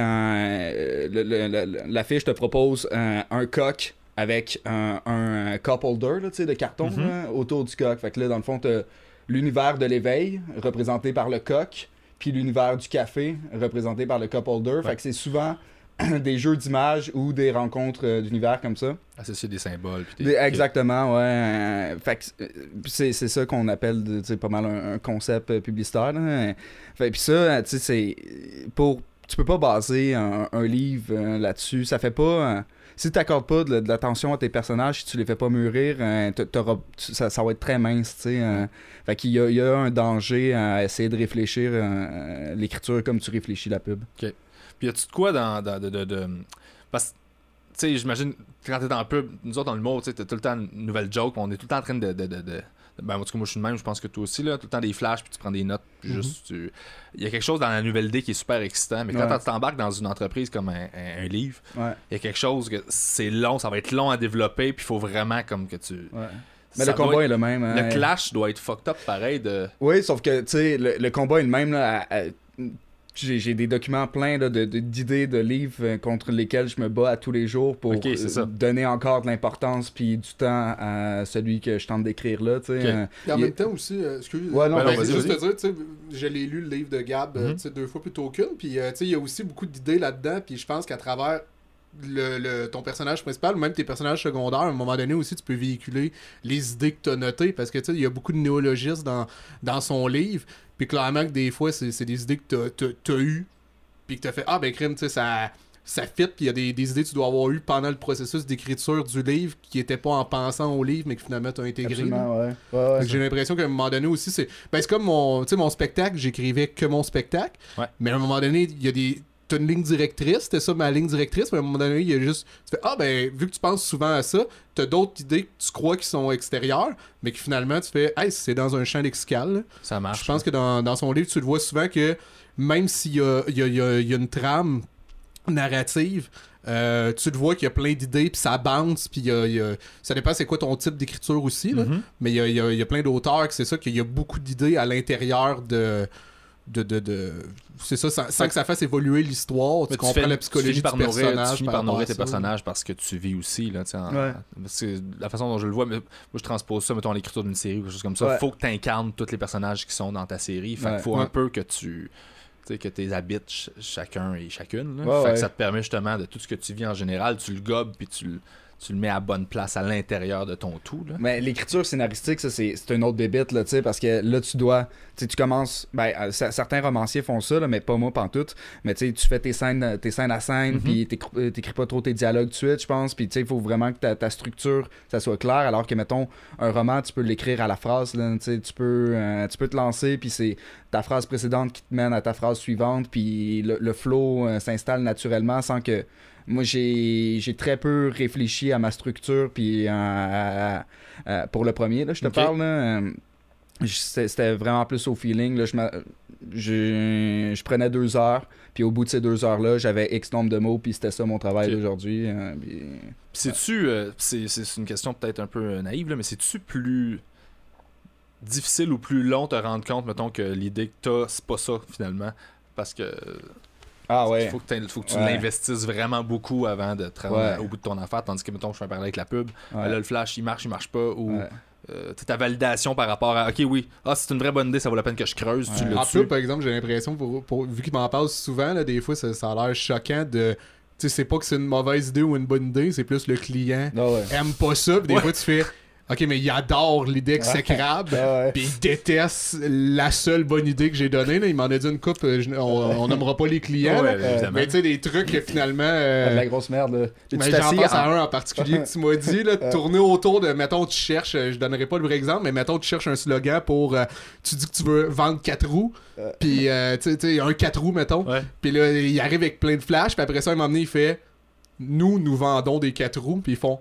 L'affiche te propose un coq avec un cup holder là, de carton là, autour du coq. Fait que là, dans le fond, t'as l'univers de l'éveil représenté par le coq, puis l'univers du café représenté par le cup holder. Fait que c'est souvent des jeux d'images ou des rencontres d'univers comme ça. Associer des symboles. Exactement, ouais. Fait que c'est ça qu'on appelle pas mal un concept publicitaire. Fait puis ça, tu sais, tu peux pas baser un livre là-dessus. Ça fait pas... si tu n'accordes pas de l'attention à tes personnages, si tu les fais pas mûrir, ça va être très mince, tu sais. Fait qu'il y a un danger à essayer de réfléchir l'écriture comme tu réfléchis la pub. OK. Puis y a-tu de quoi parce que, tu sais, j'imagine, quand t'es dans la pub, nous autres, dans l'humour, tu sais, t'as tout le temps une nouvelle joke, on est tout le temps en train en tout cas, moi, je suis de même, je pense que toi aussi, là, tout le temps des flashs, puis tu prends des notes, puis juste, il y a quelque chose dans la nouvelle idée qui est super excitant, mais quand tu t'embarques dans une entreprise comme un livre, il y a quelque chose que c'est long, ça va être long à développer, puis il faut vraiment comme que tu... Ouais. Mais le combat est le même. Le clash doit être fucked up pareil de... Oui, sauf que, tu sais, le combat est le même, là, j'ai des documents pleins là, d'idées de livres contre lesquels je me bats à tous les jours pour donner encore de l'importance puis du temps à celui que je tente d'écrire là. Et en même temps aussi, vas-y. Juste te dire, je l'ai lu le livre de Gab 2 fois plutôt qu'une, puis il y a aussi beaucoup d'idées là-dedans, puis je pense qu'à travers ton personnage principal ou même tes personnages secondaires, à un moment donné aussi tu peux véhiculer les idées que tu as notées, parce que il y a beaucoup de néologismes dans son livre, puis clairement que des fois c'est des idées que t'as eues, puis que t'as fait crime, tu sais, ça fit, puis il y a des idées que tu dois avoir eues pendant le processus d'écriture du livre qui étaient pas en pensant au livre mais que finalement t'as intégré. Absolument, ouais, j'ai l'impression qu'à un moment donné aussi c'est comme mon spectacle, j'écrivais que mon spectacle, mais à un moment donné il y a t'as une ligne directrice, c'était ça ma ligne directrice, mais à un moment donné, il y a juste... Tu fais, vu que tu penses souvent à ça, t'as d'autres idées que tu crois qui sont extérieures, mais que finalement, tu fais, c'est dans un champ lexical. Là. Ça marche. Je pense que dans son livre, tu le vois souvent que même s'il y a une trame narrative, tu le vois qu'il y a plein d'idées, puis ça bounce, puis ça dépend c'est quoi ton type d'écriture aussi, là. Mais il y a plein d'auteurs que c'est ça, qu'il y a beaucoup d'idées à l'intérieur c'est ça, sans que ça fasse évoluer l'histoire. Tu comprends la psychologie du personnage. Tu finis par nourrir tes personnages parce que tu vis aussi. Là, la façon dont je le vois, moi je transpose ça, mettons, à l'écriture d'une série ou quelque chose comme ça. Faut que tu incarnes tous les personnages qui sont dans ta série. Fait qu'il faut un peu que tu les habites chacun et chacune. Là. Fait que ça te permet justement de tout ce que tu vis en général, tu le gobes puis tu le mets à bonne place à l'intérieur de ton tout. Là. Mais l'écriture scénaristique, ça, c'est une autre bébite, là, parce que là, tu commences... certains romanciers font ça, là, mais pas moi, pantoute. Mais tu fais tes scènes à scène, puis t'écris pas trop tes dialogues tout de suite, je pense. Puis il faut vraiment que ta structure, ça soit clair. Alors que, mettons, un roman, tu peux l'écrire à la phrase. Là, tu peux te lancer, puis c'est ta phrase précédente qui te mène à ta phrase suivante, puis le flow s'installe naturellement sans que... Moi, j'ai très peu réfléchi à ma structure, puis pour le premier, là, je te parle, là, c'était vraiment plus au feeling. Là, je prenais 2 heures, puis au bout de ces 2 heures-là, j'avais X nombre de mots, puis c'était ça mon travail d'aujourd'hui. C'est-tu, c'est une question peut-être un peu naïve, là, mais c'est-tu plus difficile ou plus long de te rendre compte, mettons, que l'idée que t'as, c'est pas ça, finalement? Parce que... Ah ouais. Il faut que tu l'investisses vraiment beaucoup avant de travailler au bout de ton affaire. Tandis que, mettons, je fais un parallèle avec la pub. Là, le flash, il marche pas. Ou ta validation par rapport à, OK, oui, c'est une vraie bonne idée, ça vaut la peine que je creuse. Tu l'as dessus. En plus, par exemple, j'ai l'impression, vu qu'il m'en parle souvent, là, des fois, ça a l'air choquant de... Tu sais, c'est pas que c'est une mauvaise idée ou une bonne idée, c'est plus le client aime pas ça. Puis des fois, tu fais... OK, mais il adore l'idée exécrable, puis il déteste la seule bonne idée que j'ai donnée. Là. Il m'en a dit une coupe, on nommera pas les clients, mais tu sais, des trucs que finalement... de la grosse merde. Mais j'en pense à un en particulier que tu m'as dit, là, tourner autour de, mettons, tu cherches, je donnerai pas le vrai exemple, mais mettons, tu cherches un slogan pour... tu dis que tu veux vendre 4 roues, puis tu sais, un 4 roues, mettons, puis là, il arrive avec plein de flash, puis après ça, il m'a emmené, il fait... Nous vendons des 4 roues, puis ils font...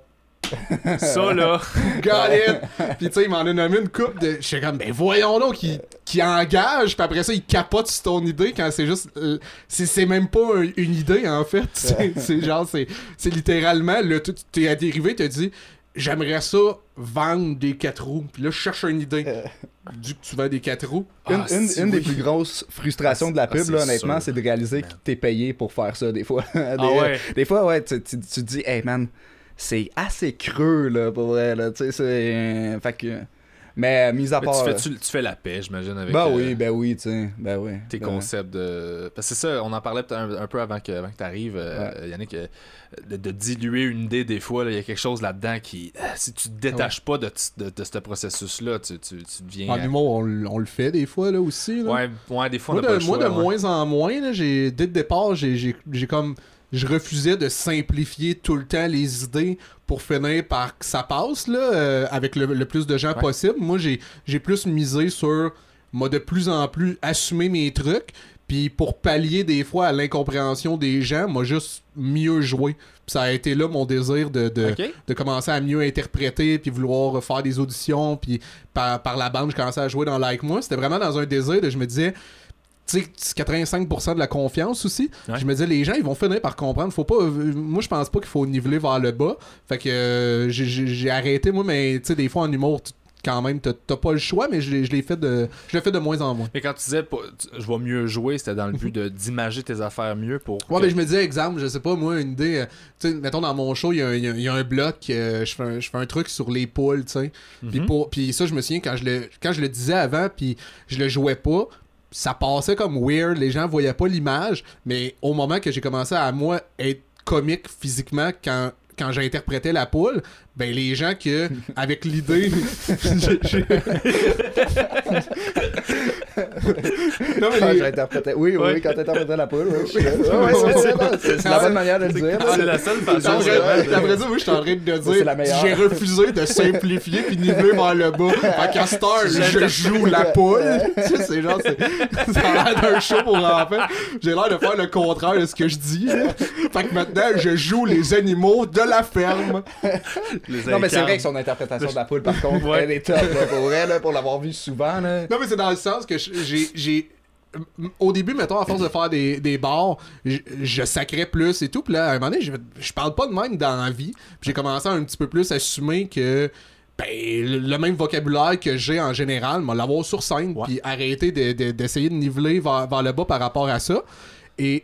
Ça là got it. Puis tu sais il m'en a nommé une coupe de j'étais comme ben voyons donc qui engage puis après ça il capote sur ton idée quand c'est juste c'est même pas une idée en fait c'est genre c'est littéralement là t'es à dérivé t'as dit j'aimerais ça vendre des 4 roues puis là je cherche une idée du que tu vends des 4 roues une des plus grosses frustrations de la pub là, honnêtement c'est de réaliser que t'es payé pour faire ça des fois des fois tu te dis hey man c'est assez creux, là, pour vrai, là, tu sais, c'est... fait que... Mais, mis à part... Tu fais la paix, j'imagine, avec... Ben oui, tu sais, tes concepts de... Parce que c'est ça, on en parlait un peu avant que t'arrives, Yannick, de diluer une idée, des fois, il y a quelque chose là-dedans qui... si tu te détaches pas de ce processus-là, tu deviens... En humour, on le fait des fois, là, aussi, là. Ouais, des fois, on a pas le choix. Moi, de moins en moins, là, dès le départ, j'ai comme... Je refusais de simplifier tout le temps les idées pour finir par que ça passe là, avec le plus de gens possible. Moi, j'ai plus misé sur de plus en plus assumer mes trucs. Puis pour pallier des fois à l'incompréhension des gens, juste mieux jouer. Puis ça a été là mon désir de commencer à mieux interpréter puis vouloir faire des auditions. Puis par la bande, je commençais à jouer dans Like Moi. C'était vraiment dans un désir de je me disais... Tu sais, 85% de la confiance aussi. Je me disais, les gens, ils vont finir par comprendre. Faut pas... Moi, je pense pas qu'il faut niveler vers le bas. Fait que j'ai arrêté, moi, mais tu sais, des fois, en humour, quand même, t'as pas le choix, mais je l'ai fait de moins en moins. Mais quand tu disais, je vais mieux jouer, c'était dans le but d'imager tes affaires mieux pour... Ouais, mais je me disais, exemple, je sais pas, moi, une idée... tu sais, mettons, dans mon show, il y a un bloc, je fais un truc sur les poules, tu sais. Puis ça, je me souviens, quand je le disais avant, puis je le jouais pas... Ça passait comme weird, les gens voyaient pas l'image, mais au moment que j'ai commencé à moi être comique physiquement quand j'interprétais la poule, ben les gens que avec l'idée non, mais j'interprétais oui quand t'interprétais la poule c'est la bonne manière de le dire c'est la seule façon après ça moi je suis en train de dire j'ai refusé de simplifier puis niveler vers le bas à Castor je joue la poule c'est genre ça a l'air d'un show pour enfants j'ai l'air de faire le contraire de ce que je dis fait que maintenant je joue les animaux de la ferme. Non mais c'est vrai que son interprétation de la poule par contre elle est top là, pour vrai là, pour l'avoir vu souvent là. Non mais c'est dans le sens que j'ai au début mettons à force de faire des bars je sacrais plus et tout puis là à un moment donné je parle pas de même dans la vie puis j'ai commencé à un petit peu plus assumer que le même vocabulaire que j'ai en général m'a l'avoir sur scène puis arrêter d'essayer de niveler vers le bas par rapport à ça et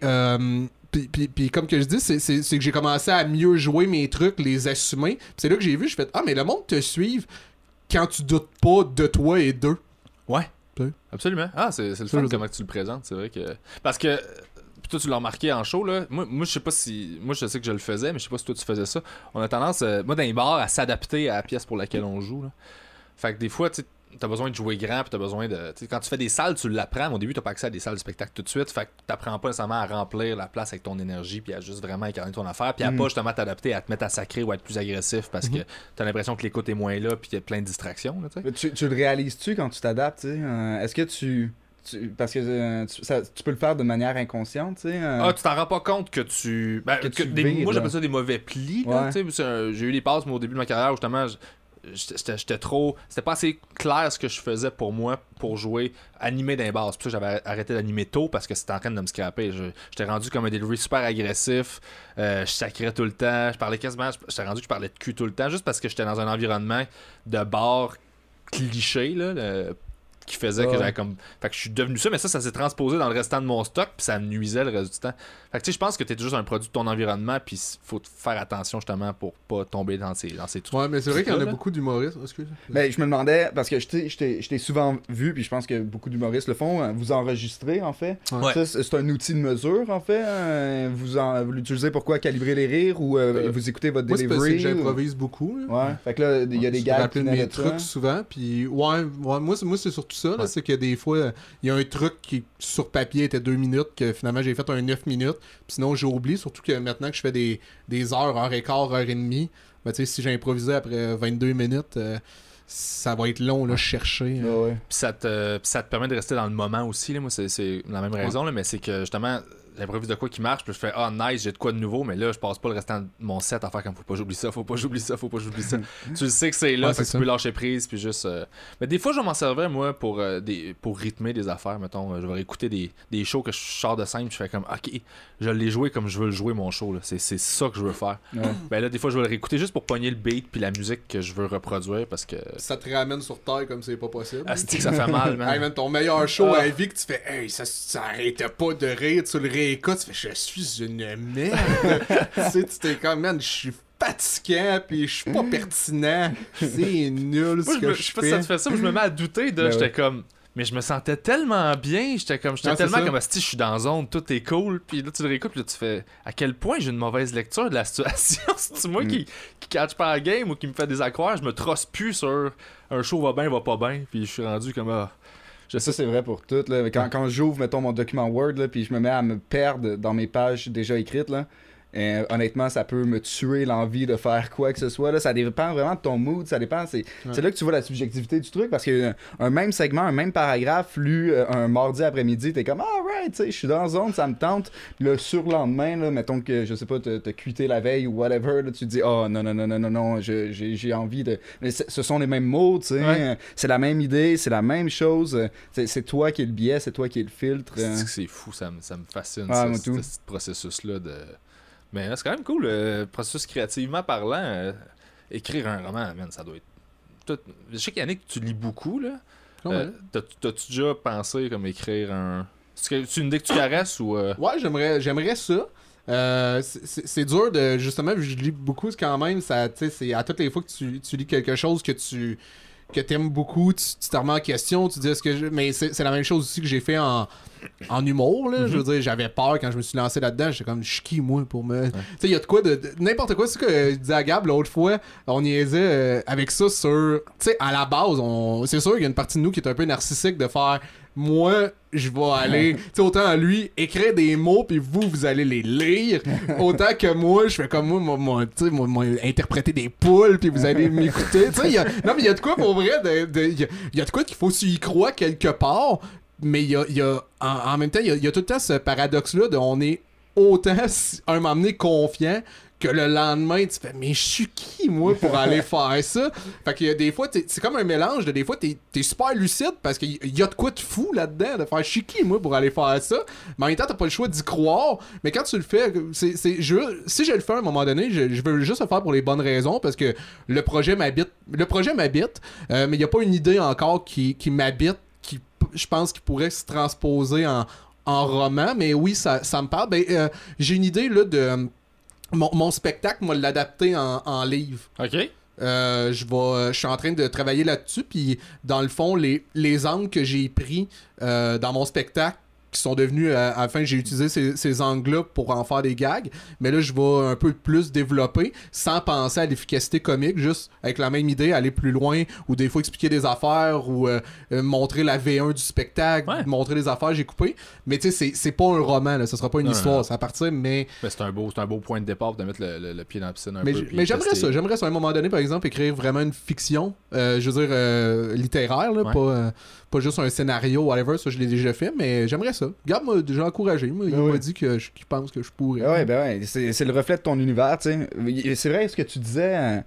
Puis comme que je dis, c'est que j'ai commencé à mieux jouer mes trucs, les assumer. Puis c'est là que j'ai vu, je fais mais le monde te suive quand tu doutes pas de toi et d'eux. Ouais. Absolument. Ah, c'est le fun comment tu le présentes, c'est vrai que... Parce que, toi tu l'as remarqué en show, là, moi je sais pas si... Moi je sais que je le faisais, mais je sais pas si toi tu faisais ça. On a tendance, moi dans les bars, à s'adapter à la pièce pour laquelle on joue, là. Fait que des fois, tu sais, t'as besoin de jouer grand, puis t'as besoin de... Quand tu fais des salles, tu l'apprends. Au début, t'as pas accès à des salles de spectacle tout de suite. Fait que t'apprends pas nécessairement à remplir la place avec ton énergie, puis à juste vraiment incarner ton affaire, puis à pas justement t'adapter, à te mettre à sacrer ou à être plus agressif, parce que t'as l'impression que l'écoute est moins là, puis qu'il y a plein de distractions. Là, tu le réalises-tu quand tu t'adaptes? Est-ce que parce que tu peux le faire de manière inconsciente, tu sais. Tu t'en rends pas compte que tu... moi, j'appelle ça des mauvais plis. J'ai eu des passes, moi, au début de ma carrière, où justement... J'étais trop... C'était pas assez clair ce que je faisais pour moi pour jouer animé d'un bar. C'est pour ça que j'avais arrêté d'animer tôt parce que c'était en train de me scraper. J'étais rendu comme un delivery super agressif. Je sacrais tout le temps. Je parlais quasiment... J'étais rendu que je parlais de cul tout le temps juste parce que j'étais dans un environnement de bar cliché, là, qui faisait que j'avais comme. Fait que je suis devenu ça, mais ça s'est transposé dans le restant de mon stock, puis ça me nuisait le reste du temps. Fait que tu sais, je pense que t'es juste un produit de ton environnement, puis faut faire attention justement pour pas tomber dans ces trucs. Ouais, mais c'est vrai qu'il y en a beaucoup d'humoristes. Ben, je me demandais, parce que je t'ai souvent vu, puis je pense que beaucoup d'humoristes le font, vous enregistrez en fait. Ouais. Ça, c'est un outil de mesure en fait. Vous l'utilisez pour quoi? Calibrer les rires ou vous écoutez votre delivery? Moi, c'est que j'improvise beaucoup. Là. Ouais. Fait que là, il y a des gars qui mes trucs souvent. Puis moi, c'est surtout ça. Là, c'est que des fois, il y a un truc qui sur papier était 2 minutes, que finalement j'ai fait un 9 minutes. Puis sinon, j'ai oublié. Surtout que maintenant que je fais des heures et quart, heure et demie, ben, si j'ai improvisé après 22 minutes, ça va être long là, chercher. Ouais. Puis ça te permet de rester dans le moment aussi. Là. Moi, c'est la même raison, là, mais c'est que justement, j'improvise de quoi qui marche, puis je fais nice, j'ai de quoi de nouveau, mais là, je passe pas le restant de mon set à faire comme faut pas j'oublie ça. Tu le sais que c'est là, fait que tu peux lâcher prise, puis juste. Mais des fois, je vais m'en servir, moi, pour rythmer des affaires. Mettons, je vais réécouter des shows que je sors de scène, puis je fais comme, ok, je l'ai joué comme je veux le jouer, mon show. Là. C'est ça que je veux faire. Ouais. Ben là, des fois, je vais le réécouter juste pour pogner le beat, puis la musique que je veux reproduire, parce que. Ça te ramène sur terre comme c'est pas possible. Asti que ça fait mal, man. Hey, man, ton meilleur show à vie que tu fais, hey, ça arrêtait pas de rire, tu le réécoutes, tu fais, je suis une merde. Tu sais, tu t'es comme, man, je suis fatigant, puis je suis pas pertinent. C'est nul ce que je fais. Je sais pas si ça te fait ça, mais je me mets à douter de. J'étais comme. Mais je me sentais tellement bien, j'étais tellement comme si je suis dans la zone, tout est cool, puis là tu le réécoutes, puis là tu fais à quel point j'ai une mauvaise lecture de la situation. C'est moi qui catch pas la game ou qui me fait des accroires, je me trosse plus sur un show va bien, va pas bien, puis je suis rendu comme Ça, c'est vrai pour tout. Là. Quand j'ouvre, mettons, mon document Word, là, puis je me mets à me perdre dans mes pages déjà écrites, là, honnêtement, ça peut me tuer l'envie de faire quoi que ce soit. Là. Ça dépend vraiment de ton mood. Ça dépend. C'est là que tu vois la subjectivité du truc, parce qu'un même segment, un même paragraphe lu un mardi après-midi, t'es comme right, tu sais, je suis dans la zone, ça me tente. Puis le surlendemain, là, mettons que, je sais pas, t'as cuité la veille ou whatever, là, tu te dis non, j'ai envie de. Mais ce sont les mêmes mots, tu sais. C'est la même idée, c'est la même chose. C'est toi qui es le biais, c'est toi qui es le filtre. C'est fou, ça me fascine, ce processus-là de. Mais c'est quand même cool, le processus créativement parlant. Écrire un roman, man, ça doit être. Je sais qu'Yannick, tu lis beaucoup, là. T'as-tu déjà pensé comme écrire un. C'est une idée que tu caresses ou. Ouais, j'aimerais ça. C'est dur de. Justement, je lis beaucoup quand même. Ça, c'est à toutes les fois que tu lis quelque chose que t'aimes beaucoup, tu te remets en question, tu dis mais c'est la même chose aussi que j'ai fait en humour, là. Je veux dire, j'avais peur quand je me suis lancé là-dedans, j'étais comme, je suis qui, moi, pour me... Tu sais, il y a de quoi de n'importe quoi, c'est ce que je disais à Gab l'autre fois, on niaisait avec ça sur... Tu sais, à la base, c'est sûr qu'il y a une partie de nous qui est un peu narcissique de faire... Moi, je vais aller, tu sais, autant à lui, écrire des mots, puis vous allez les lire. Autant que moi, je fais comme moi, tu sais, interpréter des poules, puis vous allez m'écouter. Tu sais, non, mais il y a de quoi pour vrai, il y a de quoi qu'il faut s'y croire quelque part, mais il y a en même temps, il y a tout le temps ce paradoxe-là de on est autant, un moment donné, confiant, que le lendemain, tu fais, mais je suis qui, moi, pour aller faire ça? Fait que des fois, c'est comme un mélange de des fois, t'es super lucide parce qu'il y a de quoi de fou là-dedans, de faire, je suis qui, moi, pour aller faire ça? Mais en même temps, t'as pas le choix d'y croire. Mais quand tu le fais, si je le fais à un moment donné, je veux juste le faire pour les bonnes raisons parce que le projet m'habite. Mais il y a pas une idée encore qui m'habite, qui, je pense, qui pourrait se transposer en roman. Mais oui, ça me parle. J'ai une idée, là, de... Mon spectacle, moi, l'adapter en livre. OK. Je suis en train de travailler là-dessus, puis dans le fond, les angles que j'ai pris dans mon spectacle, qui sont devenus, à la fin, j'ai utilisé ces angles-là pour en faire des gags, mais là, je vais un peu plus développer, sans penser à l'efficacité comique, juste avec la même idée, aller plus loin, ou des fois expliquer des affaires, ou montrer la V1 du spectacle, montrer des affaires, j'ai coupé, mais tu sais, c'est pas un roman, là, ça sera pas une histoire, ça appartient, mais c'est un beau point de départ de mettre le pied dans la piscine un peu. Mais j'aimerais ça, à un moment donné, par exemple, écrire vraiment une fiction, je veux dire, littéraire, là, pas juste un scénario, whatever, ça je l'ai déjà fait, mais j'aimerais ça. Gab m'a déjà encouragé, il m'a dit qu'il pense que je pourrais. C'est le reflet de ton univers, tu sais. C'est vrai ce que tu disais,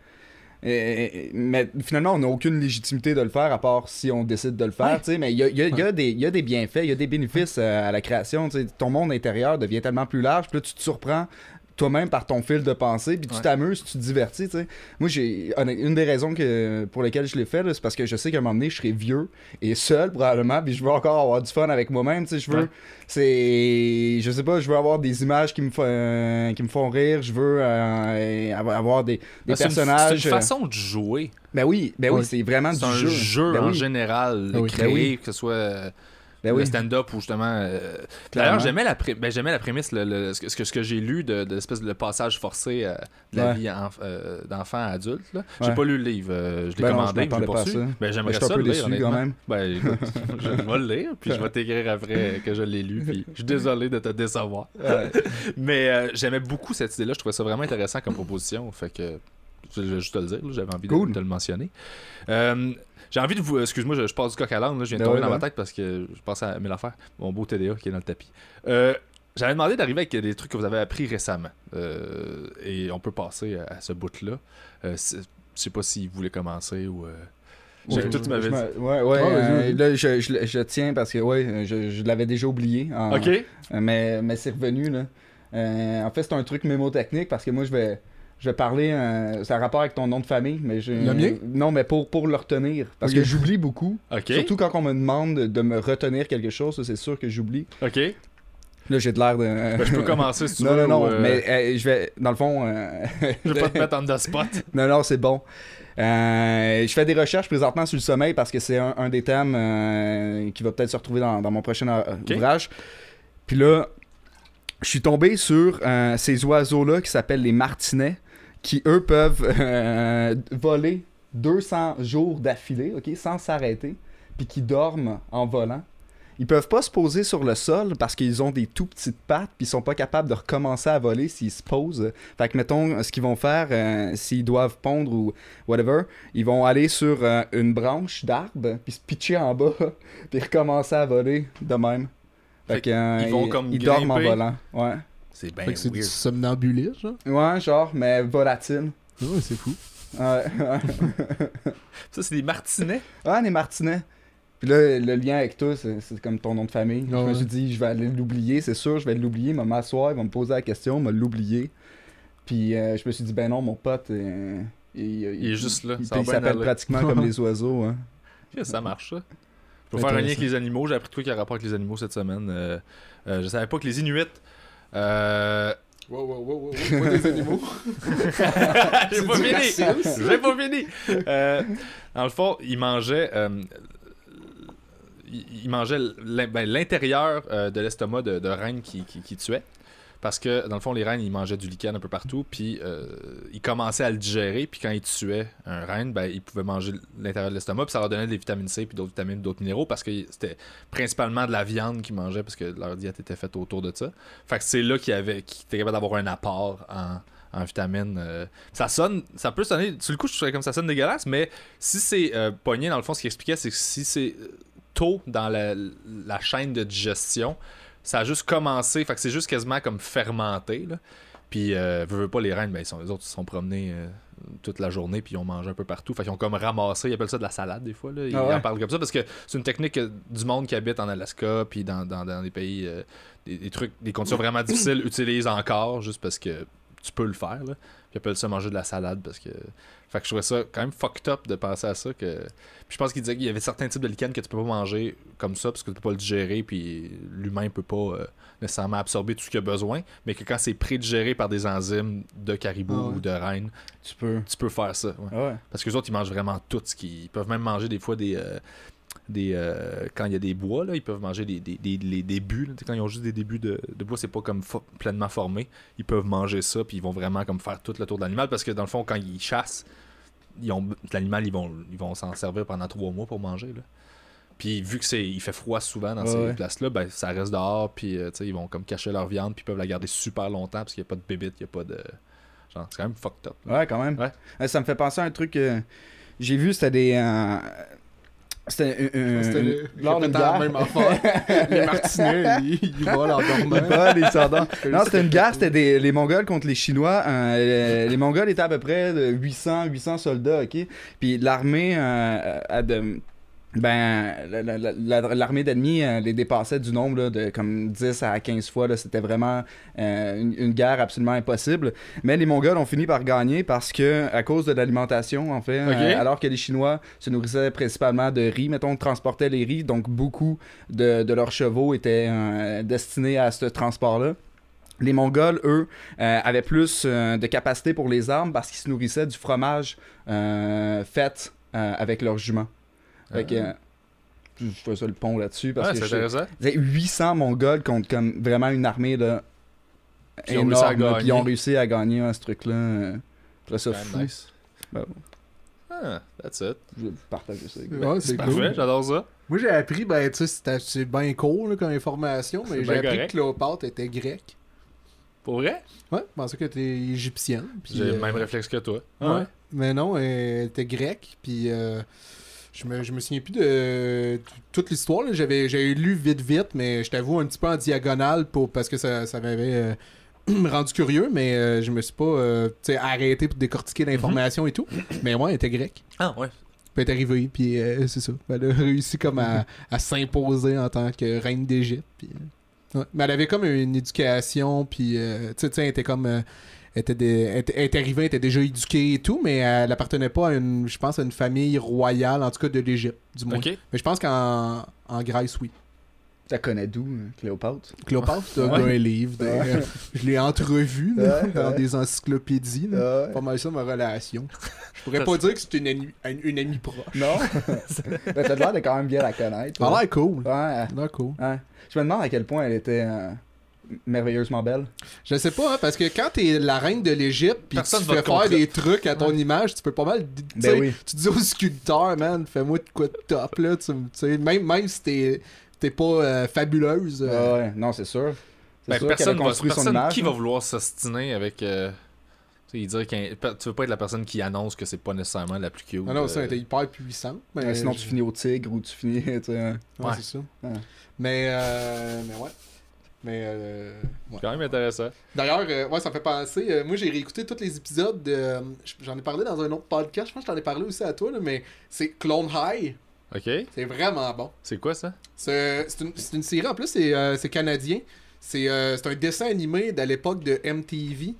mais finalement on n'a aucune légitimité de le faire à part si on décide de le faire, tu sais. Mais il y a des bienfaits, il y a des bénéfices à la création, tu sais. Ton monde intérieur devient tellement plus large, puis là tu te surprends toi-même par ton fil de pensée, puis tu t'amuses, tu te divertis, tu sais. Moi, une des raisons pour lesquelles je l'ai fait, là, c'est parce que je sais qu'à un moment donné, je serai vieux et seul, probablement, puis je veux encore avoir du fun avec moi-même, tu sais. Je sais pas, je veux avoir des images qui me font rire, je veux avoir des personnages. C'est une façon de jouer. Ben oui, c'est vraiment du jeu. C'est un jeu en général, créé, que ce soit... le stand-up ou justement d'ailleurs j'aimais la prémisse ce que j'ai lu de l'espèce de passage forcé de la vie d'enfant à adulte là. J'ai pas lu le livre, je l'ai commandé, je l'ai pas su. J'aimerais ça le lire honnêtement. Quand même. Écoute, je vais le lire puis je vais t'écrire après que je l'ai lu puis je suis désolé de te décevoir. Mais j'aimais beaucoup cette idée là, je trouvais ça vraiment intéressant comme proposition, fait que je vais juste te le dire, j'avais envie de le mentionner. J'ai envie de vous... Excuse-moi, je passe du coq à l'âne, là, je viens de tomber dans ma tête parce que je pense à 1000 affaires. Mon beau TDA qui est dans le tapis. J'avais demandé d'arriver avec des trucs que vous avez appris récemment. Et on peut passer à ce bout-là. Je sais pas si vous voulez commencer ou... tout tu m'avais dit. Là, je tiens parce que je l'avais déjà oublié. OK. Mais c'est revenu, là. En fait, c'est un truc mémotechnique parce que moi, je vais parler, ça a rapport avec ton nom de famille, mais le mien? Non, mais pour le retenir. Parce que j'oublie beaucoup. Okay. Surtout quand on me demande de me retenir quelque chose, ça, c'est sûr que j'oublie. OK. Là, j'ai de l'air de... je peux commencer si tu veux. Non, mais je vais... Dans le fond... je vais pas te mettre en the spot. Non, c'est bon. Je fais des recherches présentement sur le sommeil parce que c'est un des thèmes qui va peut-être se retrouver dans mon prochain ouvrage. Puis là, je suis tombé sur ces oiseaux-là qui s'appellent les martinets, qui, eux, peuvent voler 200 jours d'affilée, sans s'arrêter, puis qui dorment en volant. Ils peuvent pas se poser sur le sol parce qu'ils ont des tout petites pattes, puis ils sont pas capables de recommencer à voler s'ils se posent. Fait que, mettons, ce qu'ils vont faire, s'ils doivent pondre ou whatever, ils vont aller sur une branche d'arbre, puis se pitcher en bas, puis recommencer à voler de même. Fait que, ils vont comme ils dorment en volant. Ouais. C'est bien weird. C'est du somnambulisme, genre? Ouais, genre, mais volatile. Ouais, c'est fou. Ouais. Ça, c'est des martinets? Ouais, des martinets. Puis là, le lien avec toi, c'est comme ton nom de famille. Je me suis dit, je vais aller l'oublier, c'est sûr, je vais l'oublier. Il va m'asseoir, il va me poser la question, il va l'oublier. Puis je me suis dit, ben non, mon pote, il est juste là. Il s'appelle pratiquement comme les oiseaux. Hein. Ça marche, ça. Je vais faire un lien avec les animaux. J'ai appris de quoi qui a rapport avec les animaux cette semaine. Je savais pas que les Inuits... Wow, pas des animaux. J'ai pas fini. Dans le fond, ils mangeaient l'intérieur de l'estomac de reines qui tuaient. Parce que, dans le fond, les reines, ils mangeaient du lichen un peu partout, puis ils commençaient à le digérer, puis quand ils tuaient un renne, ils pouvaient manger l'intérieur de l'estomac, puis ça leur donnait des vitamines C, puis d'autres vitamines, d'autres minéraux, parce que c'était principalement de la viande qu'ils mangeaient, parce que leur diète était faite autour de ça. Fait que c'est là qu'ils étaient capables d'avoir un apport en vitamines. Ça peut sonner, sur le coup, je trouvais comme ça sonne dégueulasse, mais si c'est pogné, dans le fond, ce qu'il expliquait, c'est que si c'est tôt dans la chaîne de digestion, ça a juste commencé, fait que c'est juste quasiment comme fermenté, là. Puis, veux pas, les reines, les autres, ils se sont promenés toute la journée, puis ils ont mangé un peu partout. Fait qu'ils ont comme ramassé, ils appellent ça de la salade, des fois, là. Ils en parlent comme ça, parce que c'est une technique du monde qui habite en Alaska, puis dans des pays, des conditions vraiment difficiles, utilisent encore, juste parce que tu peux le faire, là. Puis ils appellent ça manger de la salade, parce que... Fait que je trouvais ça quand même fucked up de penser à ça. Puis je pense qu'il disait qu'il y avait certains types de lichen que tu peux pas manger comme ça parce que tu peux pas le digérer, puis l'humain peut pas nécessairement absorber tout ce qu'il a besoin, mais que quand c'est prédigéré par des enzymes de caribou ou de reine, tu peux faire ça. Ouais. Parce que les autres, ils mangent vraiment tout ce qu'ils... Ils peuvent même manger des fois quand il y a des bois, là, ils peuvent manger des débuts. Là, quand ils ont juste des débuts de bois, c'est pas comme pleinement formé. Ils peuvent manger ça, puis ils vont vraiment comme faire tout le tour de l'animal, parce que dans le fond, quand ils chassent, l'animal, ils vont s'en servir pendant 3 mois pour manger. Là. Puis vu que il fait froid souvent dans ces places-là, ça reste dehors, puis ils vont comme cacher leur viande, puis ils peuvent la garder super longtemps, parce qu'il n'y a pas de bébite, il n'y a pas de... Genre, c'est quand même fucked up. Là. Ouais, quand même. Ouais. Ça me fait penser à un truc que j'ai vu, c'était des... C'était lors d'une guerre. Même affaire. Les martinets, ils volent en dormant. Ils s'endorment. Non, c'était une guerre, c'était les Mongols contre les Chinois. Les Mongols étaient à peu près de 800 soldats, OK? Puis l'armée ben, l'armée d'ennemis les dépassait du nombre là, de comme 10 à 15 fois. Là, c'était vraiment une guerre absolument impossible. Mais les Mongols ont fini par gagner parce que, à cause de l'alimentation, en fait, alors que les Chinois se nourrissaient principalement de riz, mettons, transportaient les riz, donc beaucoup de leurs chevaux étaient destinés à ce transport-là. Les Mongols, eux, avaient plus de capacité pour les armes parce qu'ils se nourrissaient du fromage fait avec leurs juments. Fait que, je fais ça le pont là-dessus parce que c'est intéressant. 800 Mongols contre comme vraiment une armée là, énorme, puis ils ont réussi à gagner ce truc-là. Ça fou. Nice. Ben, that's it. Je vais partager ça. C'est parfait, cool. J'adore ça. Moi j'ai appris, ben tu sais, c'est bien court là, comme information, mais j'ai appris que Cléopâtre était grecque. Pour vrai? Ouais, je pensais qu'elle était égyptienne. J'ai le même réflexe que toi. Ouais. Mais non, elle était grecque, puis... Je me souviens plus de toute l'histoire. J'avais lu vite, mais je t'avoue un petit peu en diagonale parce que ça m'avait rendu curieux, mais je me suis pas arrêté pour décortiquer l'information et tout. Mais ouais, elle était grecque. Ah ouais. Puis elle est arrivée, puis c'est ça. Elle a réussi comme à s'imposer en tant que reine d'Égypte. Puis, ouais. Mais elle avait comme une éducation, puis tu sais, elle était comme... Elle était arrivée, elle était déjà éduquée et tout, mais elle appartenait pas à une famille royale, en tout cas de l'Égypte, du moins. Okay. Mais je pense qu'en Grèce, oui. Ça connaît d'où, Cléopâtre? Cléopâtre, d'un livre. Je l'ai entrevu dans des encyclopédies. Pas mal ça, ma relation. Je pourrais pas dire que c'est une amie proche. Non? Mais t'as l'air de quand même bien la connaître. Elle a l'air cool. Ouais. Cool. Ouais. Je me demande à quel point elle était... merveilleusement belle. Je sais pas, parce que quand t'es la reine de l'Égypte pis tu fais faire des trucs à ton image, tu peux pas mal... Tu dis au sculpteur, man, fais-moi de quoi de top, là, même si t'es pas fabuleuse. Ouais, non, c'est sûr. Personne qui va vouloir s'ostiner avec... il dirait tu veux pas être la personne qui annonce que c'est pas nécessairement la plus cute. Non, ça, t'es hyper puissant. Mais sinon, tu finis au tigre ou tu finis... Ouais, c'est ça. Ouais. Mais ouais. Mais c'est quand même intéressant. D'ailleurs, ça me fait penser. Moi, j'ai réécouté tous les épisodes j'en ai parlé dans un autre podcast. Je pense que je t'en ai parlé aussi à toi, là, mais c'est Clone High. OK. C'est vraiment bon. C'est quoi ça? C'est une série, en plus, c'est canadien. C'est un dessin animé de l'époque de MTV.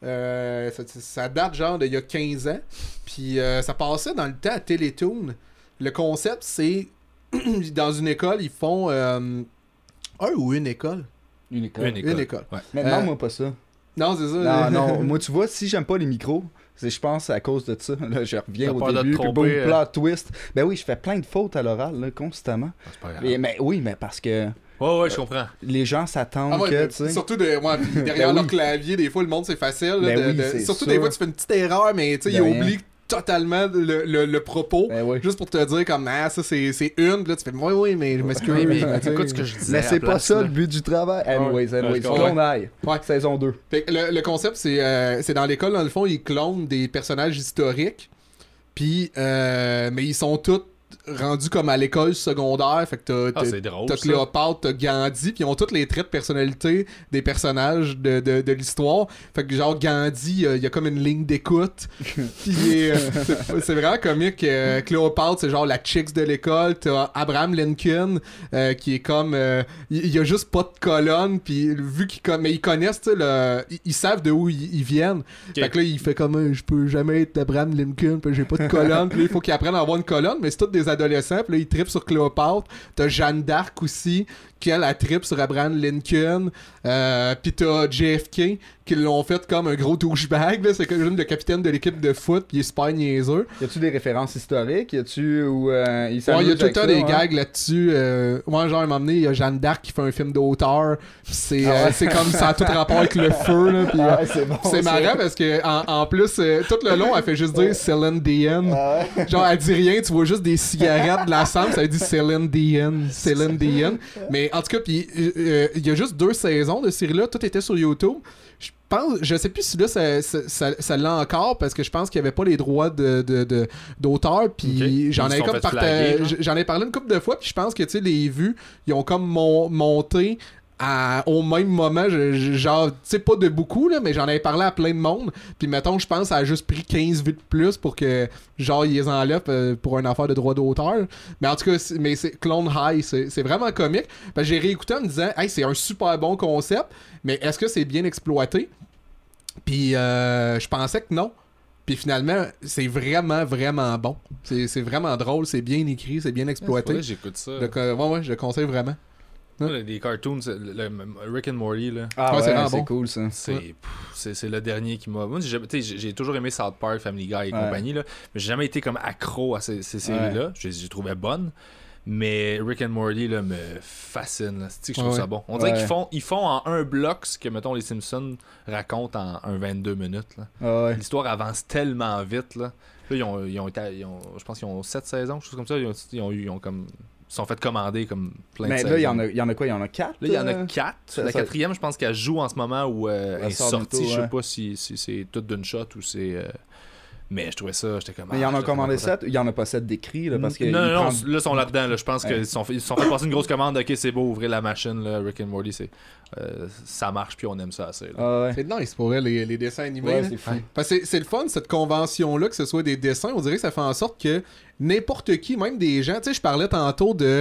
Ça date genre d'il y a 15 ans. Puis ça passait dans le temps à Télétoon. Le concept, c'est dans une école, ils font un ou une école. Une école. Ouais. Mais non, moi pas ça. Non, c'est ça. Non, moi tu vois, si j'aime pas les micros, je pense à cause de ça. Là, je reviens au début, puis boom, plot twist. Ben oui, je fais plein de fautes à l'oral, là, constamment. C'est pas grave. Mais oui, mais parce que... Ouais, je comprends. Les gens s'attendent que, tu sais... Surtout derrière leur clavier, des fois, le monde, c'est facile. Surtout sûr. Des fois, tu fais une petite erreur, mais tu sais, il oublie totalement le propos. Juste pour te dire comme, ça, c'est une. Puis là, tu fais, oui, mais je m'excuse. Mais écoute ce que je disais. Mais c'est pas ça le but du travail. Anyways, Clone High. Saison 2. Fait que le concept, c'est dans l'école, dans le fond, ils clonent des personnages historiques. Puis, mais ils sont tous rendus comme à l'école secondaire. Fait que t'as Cléopâtre, t'as Gandhi, puis ils ont tous les traits de personnalité des personnages de l'histoire. Fait que genre Gandhi, il y a comme une ligne d'écoute. Puis c'est vraiment comique. Cléopâtre, c'est genre la chicks de l'école. T'as Abraham Lincoln, qui est comme... il y a juste pas de colonne, puis vu mais ils connaissent, tu sais, ils savent de où ils viennent. Okay. Fait que là, il fait comme, je peux jamais être Abraham Lincoln, puis j'ai pas de colonne. Puis là, il faut qu'ils apprennent à avoir une colonne, mais c'est tout des adolescents, puis là, ils trippent sur Cléopâtre. T'as Jeanne d'Arc aussi, qui elle trippe sur Abraham Lincoln. Puis t'as JFK, qui l'ont fait comme un gros douchebag, là. C'est comme le capitaine de l'équipe de foot, puis il est super niaiseux. Y a-tu des références historiques? Y a-tu où il y a tout le temps des gags là-dessus. Moi, genre, à un moment donné, il y a Jeanne d'Arc qui fait un film d'auteur. C'est comme ça a tout rapport avec le feu, là. Puis, c'est marrant parce que en plus, tout le long, elle fait juste dire Céline Dion. Genre, elle dit rien, tu vois juste des cigarettes de la sample, ça dit Céline Dion. Mais en tout cas, puis il y a juste 2 saisons de série-là, tout était sur YouTube. Je sais plus si là ça l'a encore parce que je pense qu'il n'y avait pas les droits d'auteur, puis j'en ai comme j'en ai parlé une couple de fois, puis je pense que tu sais les vues, ils ont comme monté au même moment, genre, tu sais, pas de beaucoup, là, mais j'en avais parlé à plein de monde. Puis mettons, je pense, ça a juste pris 15 vues de plus pour que, genre, ils les enlèvent pour une affaire de droit d'auteur. Mais en tout cas, c'est Clone High, c'est vraiment comique. Parce que j'ai réécouté en me disant, hey, c'est un super bon concept, mais est-ce que c'est bien exploité? Puis je pensais que non. Puis finalement, c'est vraiment, vraiment bon. C'est vraiment drôle, c'est bien écrit, c'est bien exploité. Ouais, j'écoute ça. Donc, ouais, je le conseille vraiment. Les cartoons, le Rick and Morty, là. Ah ouais, c'est vraiment c'est bon. Cool, ça. C'est le dernier qui m'a... Moi, j'ai toujours aimé South Park, Family Guy et compagnie, là, mais j'ai jamais été comme accro à ces séries-là. Je les trouvais bonnes. Mais Rick and Morty là, me fascine. Là. Je trouve ça bon. On dirait qu'ils font en un bloc ce que, mettons, les Simpsons racontent en 22 minutes. Là. L'histoire avance tellement vite. Là, ils ont je pense qu'ils ont 7 saisons, quelque chose comme ça. Ils ont comme... Ils sont fait commander comme plein de saisons. Mais là, il y en a quoi? Il y en a 4? Là, il y en a 4. La quatrième, je pense qu'elle joue en ce moment où elle est sortie. Je sais pas si c'est tout d'une shot ou c'est... Mais je trouvais ça, j'étais comme... Mais il y en a commandé 7, il y en a pas 7 d'écrits, là, parce que... Non, là, ils sont là-dedans, là, je pense qu'ils se sont fait passer une grosse commande, ok, c'est beau, ouvrez la machine, là, Rick and Morty, ça marche, puis on aime ça assez. Là. C'est nice pour elle, les dessins animés. Ouais, c'est fou. Parce que c'est le fun, cette convention-là, que ce soit des dessins, on dirait que ça fait en sorte que n'importe qui, même des gens... Tu sais, je parlais tantôt de...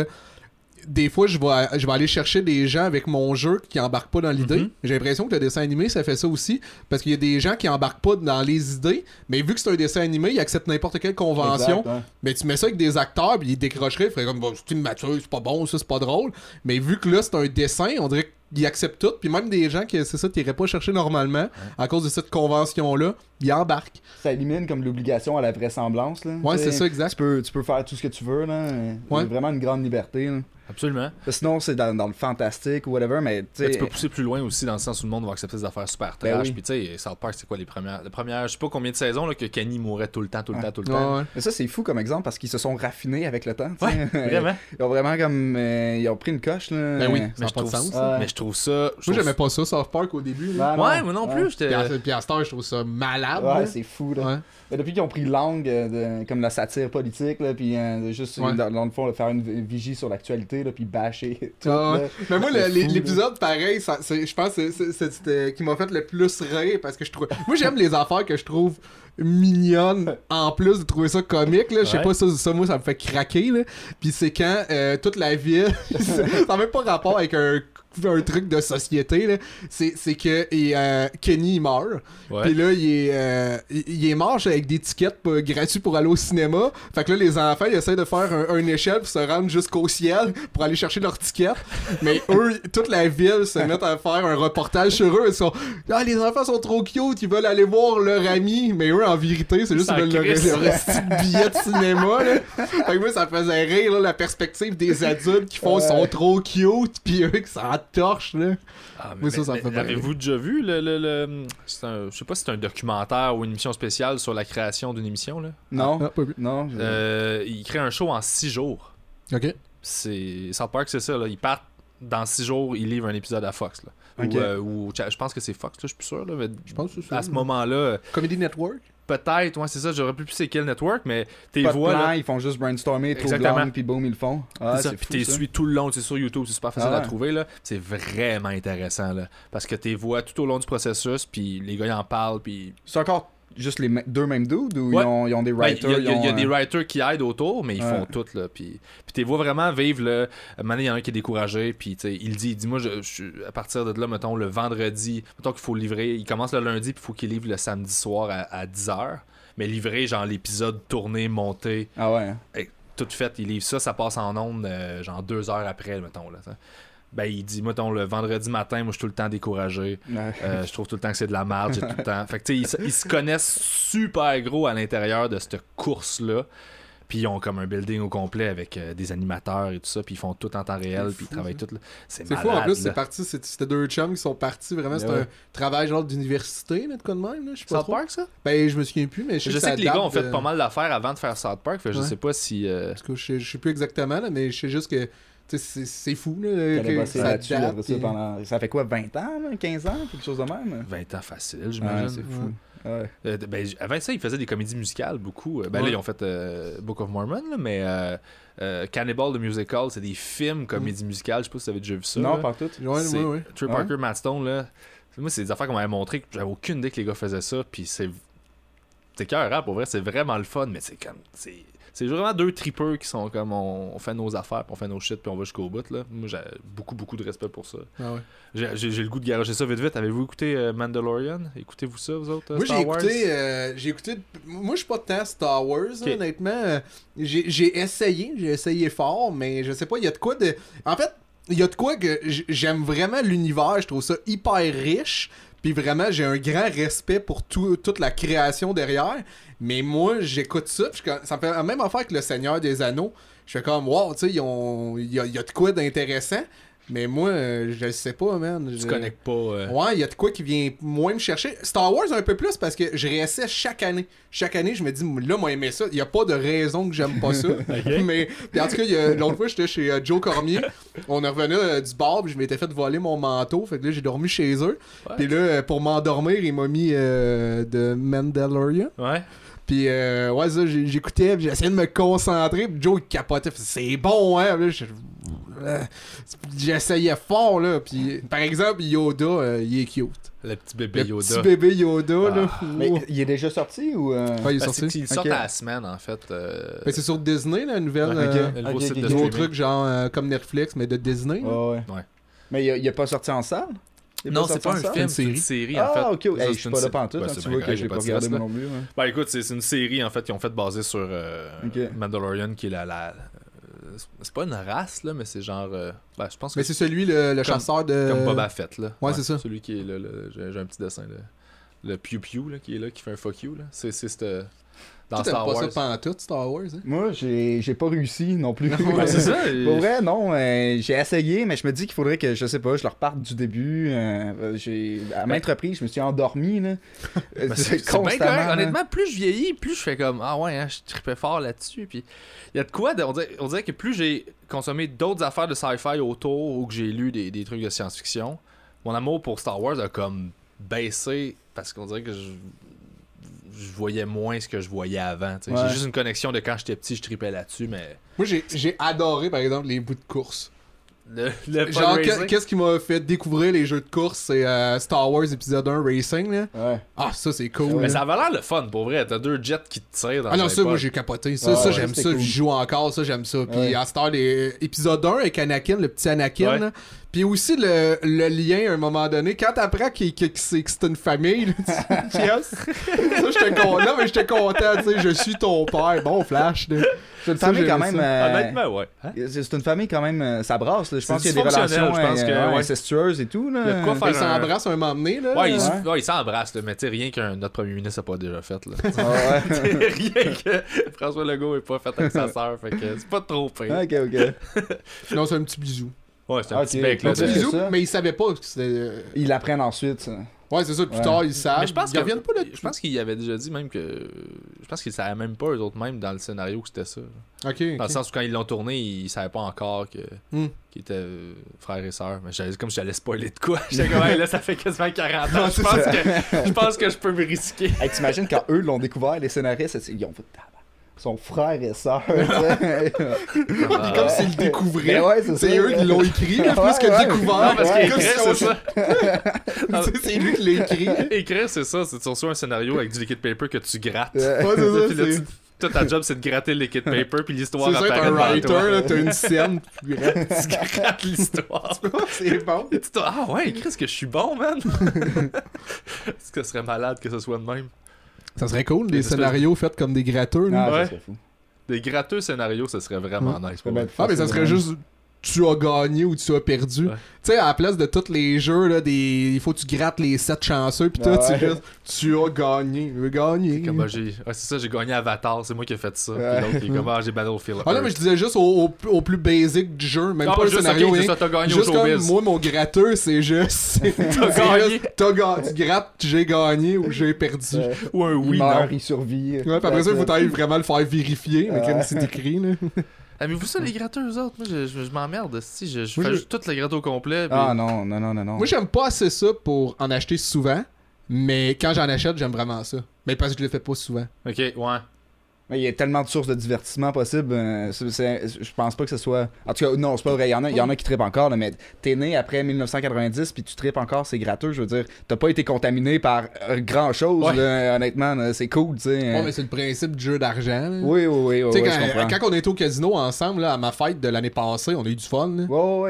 Des fois, je vais aller chercher des gens avec mon jeu qui embarquent pas dans l'idée. J'ai l'impression que le dessin animé, ça fait ça aussi. Parce qu'il y a des gens qui embarquent pas dans les idées, mais vu que c'est un dessin animé, ils acceptent n'importe quelle convention. Exact, mais tu mets ça avec des acteurs, puis ils décrocheraient, ils feraient comme, c'est immature, c'est pas bon, ça, c'est pas drôle. Mais vu que là, c'est un dessin, on dirait qu'ils acceptent tout. Puis même des gens qui, c'est ça, t'irais pas chercher normalement, à cause de cette convention-là, ils embarquent. Ça élimine comme l'obligation à la vraisemblance. Là. Ouais, c'est ça, exact. Tu peux faire tout ce que tu veux. Là. Il y a vraiment une grande liberté. Là. Absolument. Sinon, c'est dans le fantastique ou whatever, mais tu peux pousser plus loin aussi dans le sens où le monde va accepter des affaires super trash. Puis tu sais, South Park, c'est quoi les premières, je sais pas combien de saisons là, que Kenny mourait tout le temps. Mais ça, c'est fou comme exemple parce qu'ils se sont raffinés avec le temps. Ouais, vraiment. Ils ont vraiment comme. Ils ont pris une coche. Là. Ben oui, mais je trouve ça. Moi, j'aimais pas ça, South Park au début. Ouais, moi non plus. Puis à cette heure, je trouve ça malade. Ouais, c'est fou. Là. Mais depuis qu'ils ont pris langue comme la satire politique, là, puis juste dans le fond, faire une vigie sur l'actualité, puis bâcher. Tout, mais moi, l'épisode pareil, je pense que c'est qui m'a fait le plus rire parce que je trouve. Moi, j'aime les affaires que je trouve mignonnes en plus de trouver ça comique. Là. Je sais pas, ça, moi, ça me fait craquer. Là. Puis c'est quand toute la ville. Ça n'a même pas rapport avec un truc de société. Là. C'est que Kenny il meurt. Puis là, il est mort avec des tickets gratuits pour aller au cinéma. Fait que là, les enfants, ils essaient de faire une échelle pour se rendre jusqu'au ciel pour aller chercher leur ticket. Mais eux, toute la ville se met à faire un reportage sur eux. Ils sont les enfants sont trop cute, ils veulent aller voir leur ami. Mais eux, en vérité, c'est juste qu'ils veulent leur petit billet de cinéma. Là. Fait que moi, ça me faisait rire là, la perspective des adultes qui font ils sont trop cute, puis eux qui s'en torche là. Mais ça me fait avez-vous déjà vu je sais pas si c'est un documentaire ou une émission spéciale sur la création d'une émission là? Non. Non. Il crée un show en 6 jours. OK. South Park, c'est ça là, ils partent dans 6 jours, ils livrent un épisode à Fox là. Ou je pense que c'est Fox là, je suis plus sûr là, mais je pense que c'est ça, à ce moment-là Comedy Network. Peut-être, ouais, c'est ça, j'aurais plus c'est quel network, mais tes pas voix. De plan, là, ils font juste brainstormer, trop blanc, puis boum, ils le font. Ah, c'est puis t'es suis tout le long, c'est sur YouTube, c'est super facile à trouver, là. C'est vraiment intéressant, là. Parce que t'es voix tout au long du processus, puis les gars, ils en parlent, puis. C'est encore juste les deux mêmes dudes ou ils ont des writers? Il y a des writers qui aident autour, mais ils font tout, là. Puis t'es vois vraiment vivre, là. Maintenant, il y en a un qui est découragé, puis il dit, moi, à partir de là, mettons, le vendredi, mettons qu'il faut livrer, il commence le lundi, puis il faut qu'il livre le samedi soir à 10h. Mais livrer, genre, l'épisode tourné, monté. Ah ouais. Tout fait, il livre ça passe en ondes, genre 2 heures après, mettons, là. Ben, il dit, mettons, le vendredi matin, moi, je suis tout le temps découragé. Je trouve tout le temps que c'est de la merde, j'ai tout le temps. Fait que, tu sais, ils se connaissent super gros à l'intérieur de cette course-là. Puis ils ont comme un building au complet avec des animateurs et tout ça, puis ils font tout en temps réel, puis ils travaillent tout. Là. C'est malade, fou, en plus, là. c'est parti, c'était 2 chums qui sont partis, vraiment, c'est un travail genre d'université, là, de quoi de même, là, je sais pas South Park, ça? Ben, je me souviens plus, mais je sais que les gars ont fait pas mal d'affaires avant de faire South Park, fait je sais pas si... Parce que je sais plus exactement, là, mais je sais juste que c'est fou, là, que ça date. Ça fait quoi, 20 ans, là, 15 ans, quelque chose de même? 20 ans facile, j'imagine. C'est fou. Ben, avant ça, ils faisaient des comédies musicales beaucoup. Ben là, ils ont fait Book of Mormon, là, mais Cannibal the Musical, c'est des films comédies musicales. Je sais pas si vous avez déjà vu ça. Non, là. pas tout. Ouais. Trey Parker, Matt Stone, là. Moi, c'est des affaires qu'on m'avait montré que j'avais aucune idée que les gars faisaient ça. Puis c'est cœur, pour vrai, c'est vraiment le fun, mais c'est comme. C'est vraiment deux tripeurs qui sont comme on fait nos affaires, puis on fait nos shit, puis on va jusqu'au bout. Là. Moi, j'ai beaucoup de respect pour ça. Ah ouais. J'ai le goût de garager ça vite. Avez-vous écouté Mandalorian? Écoutez-vous ça, vous autres? Moi, Star Wars? j'ai écouté. Moi, je suis pas tant Star Wars, honnêtement. J'ai essayé fort, mais je sais pas, il y a de quoi de. En fait, il y a de quoi que j'aime vraiment l'univers, je trouve ça hyper riche. Puis vraiment, j'ai un grand respect pour toute la création derrière. Mais moi, j'écoute ça. Puis ça me fait la même affaire que Le Seigneur des Anneaux. Je fais comme, wow, tu sais, il y a de quoi d'intéressant. Mais moi, je sais pas, man. Tu connectes pas. Ouais, il y a de quoi qui vient moins me chercher. Star Wars un peu plus parce que je réessaie chaque année. Chaque année, je me dis, là, moi, aimer ça. Il y a pas de raison que j'aime pas ça. Okay. Mais en tout cas, l'autre fois, j'étais chez Joe Cormier. On est revenu du bar, puis je m'étais fait voler mon manteau. Fait que là, j'ai dormi chez eux. Puis là, pour m'endormir, il m'a mis de Mandalorian. Ouais. Puis ouais, ça, j'écoutais, puis j'essayais de me concentrer. Puis Joe, il capotait. C'est bon, hein. Là, j'essayais fort, là. Puis par exemple, Yoda, il est cute. Le petit bébé Yoda. Le petit bébé Yoda, là. Mais il est déjà sorti ou. Ouais, il est sorti. Il sort à la semaine, en fait. Ben, c'est sur Disney, la nouvelle. Le nouveau site de nouveau streaming. truc genre comme Netflix, mais de Disney. Ouais. Mais il a pas sorti en salle? Non, c'est pas un film, c'est une série en fait. Ah, ok, Ça, je suis pas là pantoute, ben, tu vois que j'ai pas regardé moi non plus. Ben écoute, c'est une série en fait qu'ils ont fait basée sur Mandalorian qui est c'est pas une race là, mais c'est genre ben, je pense que mais c'est celui le chasseur de comme Boba Fett là. Ouais, c'est ça. Celui qui est là, j'ai un petit dessin là. Le Pew Pew là, qui est là, qui fait un fuck you là. C'est dans Star Wars. Pas ça pantoute, Star Wars, hein? Moi, j'ai pas réussi non plus. Ben, c'est ça. Pour vrai, non. J'ai essayé, mais je me dis qu'il faudrait que, je sais pas, je le reparte du début. À maintes reprises, je me suis endormi, là. C'est constamment. bien correct. Honnêtement, plus je vieillis, plus je fais comme ah ouais, hein, je tripais fort là-dessus. Puis il y a de quoi, on dirait que plus j'ai consommé d'autres affaires de sci-fi autour ou que j'ai lu des trucs de science-fiction, mon amour pour Star Wars a comme baissé parce qu'on dirait que je voyais moins ce que je voyais avant. Ouais. J'ai juste une connexion de quand j'étais petit, je tripais là-dessus, mais. Moi, j'ai adoré, par exemple, les bouts de course. Genre, qu'est-ce qui m'a fait découvrir les jeux de course? C'est Star Wars épisode 1 Racing, là. Ouais. Ah, ça, c'est cool. Mais ça avait l'air le fun, pour vrai. T'as deux jets qui te tirent dans Ah non, ça, moi, j'ai capoté. Ça, j'aime ça. Cool. Je joue encore, ça, j'aime ça. Puis à Star épisode 1 avec Anakin, le petit Anakin, là. Puis aussi le lien à un moment donné, quand t'apprends que c'est une famille, là, yes. Ça, j'étais content. Non, mais j'étais content, tu sais, je suis ton père. Bon, Flash, là. C'est une famille quand même. Honnêtement, ouais. Hein? C'est une famille quand même. Ça brasse, là. Je pense qu'il y a des dysfonctionnel, relations incestueuses et tout, là. Il y a de quoi faire ils s'embrassent un moment donné, là. Ouais, ils s'embrassent, là. Mais tu sais, rien que notre premier ministre a pas déjà fait, là. Rien que François Legault ait pas fait avec sa sœur. Fait que c'est pas trop pire. Ok. Non, c'est un petit bisou. Ouais, c'est un petit bec, là. Un petit bisou, mais ils savaient pas que c'était. Ils l'apprennent ensuite, ça. Ouais, c'est ça, plus tard, ils savent. Mais je pense ils reviennent pas là. Je pense qu'il avait déjà dit même que. Je pense qu'ils savaient même pas, eux autres, même dans le scénario, que c'était ça. Ok. Dans le sens où quand ils l'ont tourné, ils savaient pas encore qu'ils étaient frères et sœurs. Mais comme j'allais spoiler de quoi. J'étais comme, hey, là, ça fait quasiment 40 ans. Je pense que je peux me risquer. Hey, t'imagines quand eux l'ont découvert, les scénaristes, ils ont fait son frère et sœur. Comme s'ils le découvraient. Ouais, c'est eux qui l'ont écrit, plus que découvert. Parce qu'écrire, c'est ça. C'est lui qui l'a écrit. Écrire, c'est ça. C'est tu reçois un scénario avec du liquid paper que tu grattes. Ouais, c'est ça. Là, toute ta job, c'est de gratter le liquid paper, puis l'histoire apparaît. C'est ça, t'es un writer, là, t'as une scène, tu grattes l'histoire. C'est bon. Ah ouais, Chris, que je suis bon, man. Est-ce que ce serait malade que ce soit de même? Ça serait cool, des scénarios faits comme des gratteurs. Ah, ouais. Ça serait fou. Des gratteux scénarios, ça serait vraiment nice. Ah, mais ça serait juste tu as gagné ou tu as perdu. Tu sais, à la place de tous les jeux, là, il faut que tu grattes les 7 chanceux, pis tout, c'est juste tu as gagné. Tu as gagné. Comme, c'est ça, j'ai gagné Avatar, c'est moi qui ai fait ça. Puis l'autre, il est comme, j'ai Battlefield. Ah non, mais je disais juste au plus basic du jeu, même pas le scénario. Okay, ça, t'as gagné juste au comme showbiz. moi, mon gratteur, c'est juste. T'as gagné. Tu grattes, j'ai gagné ou j'ai perdu. Ou un oui, il meurt, non. il survit. Ouais, pis après ça, il faut aller vraiment le faire vérifier, mais comme c'est écrit, là. Avez-vous ça, les gratteurs, eux autres? Moi, je m'emmerde. Si, je fais juste tout le gratteur au complet. Ah non. Moi, j'aime pas assez ça pour en acheter souvent. Mais quand j'en achète, j'aime vraiment ça. Mais parce que je le fais pas souvent. Ok, ouais. Mais il y a tellement de sources de divertissement possibles. Je pense pas que ce soit. En tout cas, non, c'est pas vrai. Il y en a qui trippent encore, là, mais t'es né après 1990 puis tu trippes encore, c'est gratteux. Je veux dire, t'as pas été contaminé par grand chose, honnêtement. Là, c'est cool, tu sais. Ouais, mais c'est le principe du jeu d'argent. Là. Oui, Tu sais, quand on était au casino ensemble, là, à ma fête de l'année passée, on a eu du fun. Là.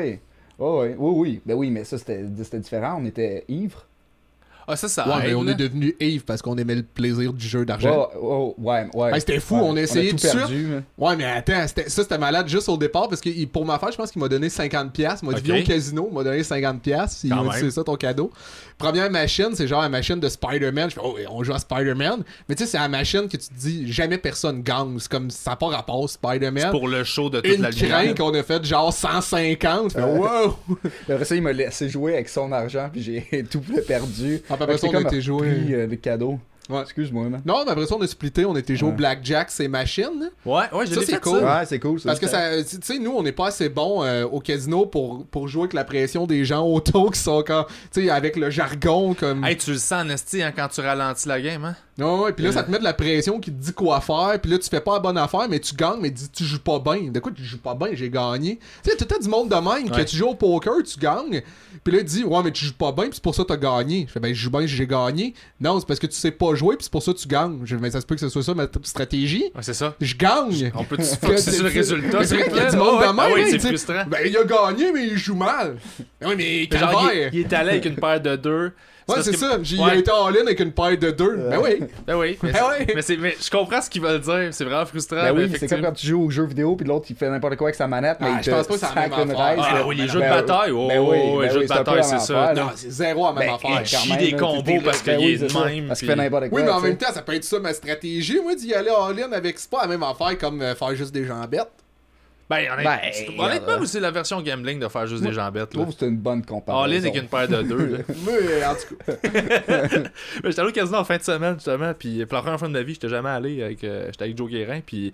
Oui. Ben oui, mais ça, c'était différent. On était ivres. Ah, ça ouais, aide, mais on là. est devenu Eve parce qu'on aimait le plaisir du jeu d'argent. Ouais. Hey, c'était fou, on a essayé tout de suite. perdu, Ouais, mais attends, c'était malade juste au départ parce que pour ma fête, je pense qu'il m'a donné 50$. Il m'a dit, viens au casino, il m'a donné 50$. Il m'a dit, c'est ça ton cadeau. Première machine, c'est genre la machine de Spider-Man. Je fais, oh, on joue à Spider-Man. Mais tu sais, c'est la machine que tu te dis, jamais personne gagne. C'est comme, ça n'a pas rapport, Spider-Man. C'est pour le show de toute Une la crainte qu'on a fait genre 150. Je fais, wow! Après ça, il m'a laissé jouer avec son argent, puis j'ai tout perdu. Après ça, on a été jouer. Les cadeaux. Ouais. Excuse-moi, man. Non, mais après ça, on a splitté, on était joué au Blackjack, ces machines. Ouais, je Ça, l'ai c'est fait cool. ça. Ouais, c'est cool. Ça, Parce que ça, tu sais, nous, on n'est pas assez bon au casino pour jouer avec la pression des gens autour qui sont quand, tu sais, avec le jargon comme. Hey, tu le sens, Nasty, hein, quand tu ralentis la game, hein? Ouais, puis là, ça te met de la pression qui te dit quoi faire, puis là, tu fais pas la bonne affaire, mais tu gagnes, mais tu joues pas bien. De quoi tu joues pas bien? J'ai gagné. Tu sais, tout le temps du monde de même, que tu joues au poker, tu gagnes, puis là, il dit, ouais, mais tu joues pas bien, puis c'est pour ça que t'as gagné. Je fais, ben, je joue bien, j'ai gagné. Non, c'est parce que tu sais pas jouer, puis c'est pour ça que tu gagnes. Je fais, ben, ça se peut que ce soit ça ma stratégie. Ouais, c'est ça. Je gagne. On peut focusser sur le résultat. C'est vrai qu'il y a là. du monde de Ah même, oui, hein, c'est tu sais. frustrant. Ben, il a gagné, mais il joue mal. Ben oui, mais Genre, calvaire. il est allé avec une paire de deux. Ouais, c'est ça. J'ai Ouais. été en ligne avec une paire de deux. Ben oui. Ben oui. Mais, Ben oui. mais je comprends ce qu'ils veulent dire. C'est vraiment frustrant. Ben mais oui, c'est comme effectivement. quand tu joues aux jeux vidéo, puis l'autre, il fait n'importe quoi avec sa manette, mais Ah, il je pense pas que c'est la même sacre une affaire. raise, Ah là. oui, les Ben jeux de bataille. Oh, ben oui, les ben jeux oui, de c'est un peu bataille, la c'est même ça. affaire, Non, c'est zéro à la même affaire. Il quand chie même, des là, combos tu parce sais, qu'il oui, est c'est de ça. même. Parce qu'il puis- fait n'importe quoi. Oui, mais en tu sais. même temps, ça peut être ça ma stratégie. Moi, d'y aller en ligne avec c'est pas la même affaire comme faire juste des jambettes. Ben, honnêtement, regarde. c'est la version gambling de faire juste des jambettes. Je Là. trouve que c'est une bonne comparaison. All-in avec une paire de deux. Là. Mais en tout cas. Mais j'étais allé au casino en fin de semaine, justement, puis pour la première fois de ma vie, j'étais jamais allé avec. J'étais avec Joe Guérin, puis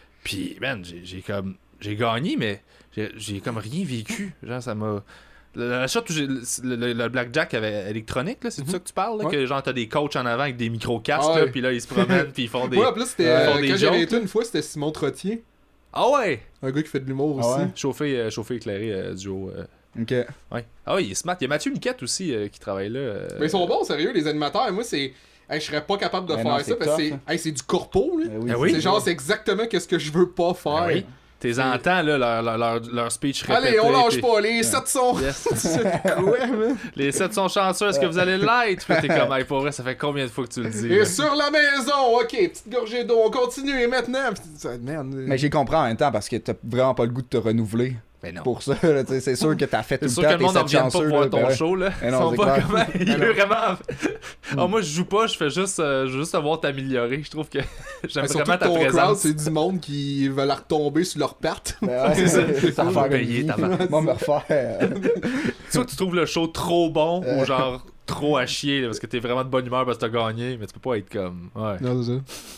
man, j'ai gagné, mais j'ai comme rien vécu. Genre, ça m'a. La shot où j'ai. Le blackjack électronique, là, c'est de ça que tu parles, là, Ouais. que genre t'as des coachs en avant avec des micro-casques, Ah ouais. là, puis là ils se promènent, puis ils font des. Moi, en plus, c'était. font des Quand j'avais jokes, été une fois, c'était Simon Trottier. Ah ouais! Un gars qui fait de l'humour Ah aussi. ouais? Chauffé éclairé duo. Ok. Ouais. Ah ouais, il est smart. Il y a Mathieu Niquette aussi qui travaille là. Mais ils sont bons, sérieux, les animateurs. Moi, c'est. Hey, je serais pas capable de Ben faire non, ça c'est parce que tough, c'est du corpo, là. Ben oui, Ah oui? C'est genre, c'est exactement qu'est-ce que je veux pas faire. Ah oui. T'es entends, là, leur speech répété. Allez, on lâche puis- pas, les 7 sont. Yes. Ouais, man. Les 7 sont chanceux, est-ce que vous allez l'être? Puis t'es comme, hey, pour vrai, ça fait combien de fois que tu le dis? Et là? sur la maison, ok, petite gorgée d'eau, on continue, et maintenant. Merde. Mais j'y comprends en même temps parce que t'as vraiment pas le goût de te renouveler. Ben non. Pour ça, là, tu sais, c'est sûr que t'as fait tout C'est le sûr que temps le monde tes ne 7 revienne pas chanceux. voir là, ton ben ouais. show, là. Eh Ils non, sont c'est pas clair. comment. Il veut vraiment. Ah, moi, je joue pas, je fais juste te voir t'améliorer. Je trouve que j'aime Surtout vraiment que ta ton crowd, présence. c'est du monde qui veut la retomber sur leur patte. Ben ouais, C'est ça. ça va Faut faire payer, une vie. tabarnak. Moi, me refaire. Soit tu trouves le show trop bon ou genre trop à chier là, parce que t'es vraiment de bonne humeur parce que t'as gagné, mais tu peux pas être comme. Ouais. Non, c'est ça.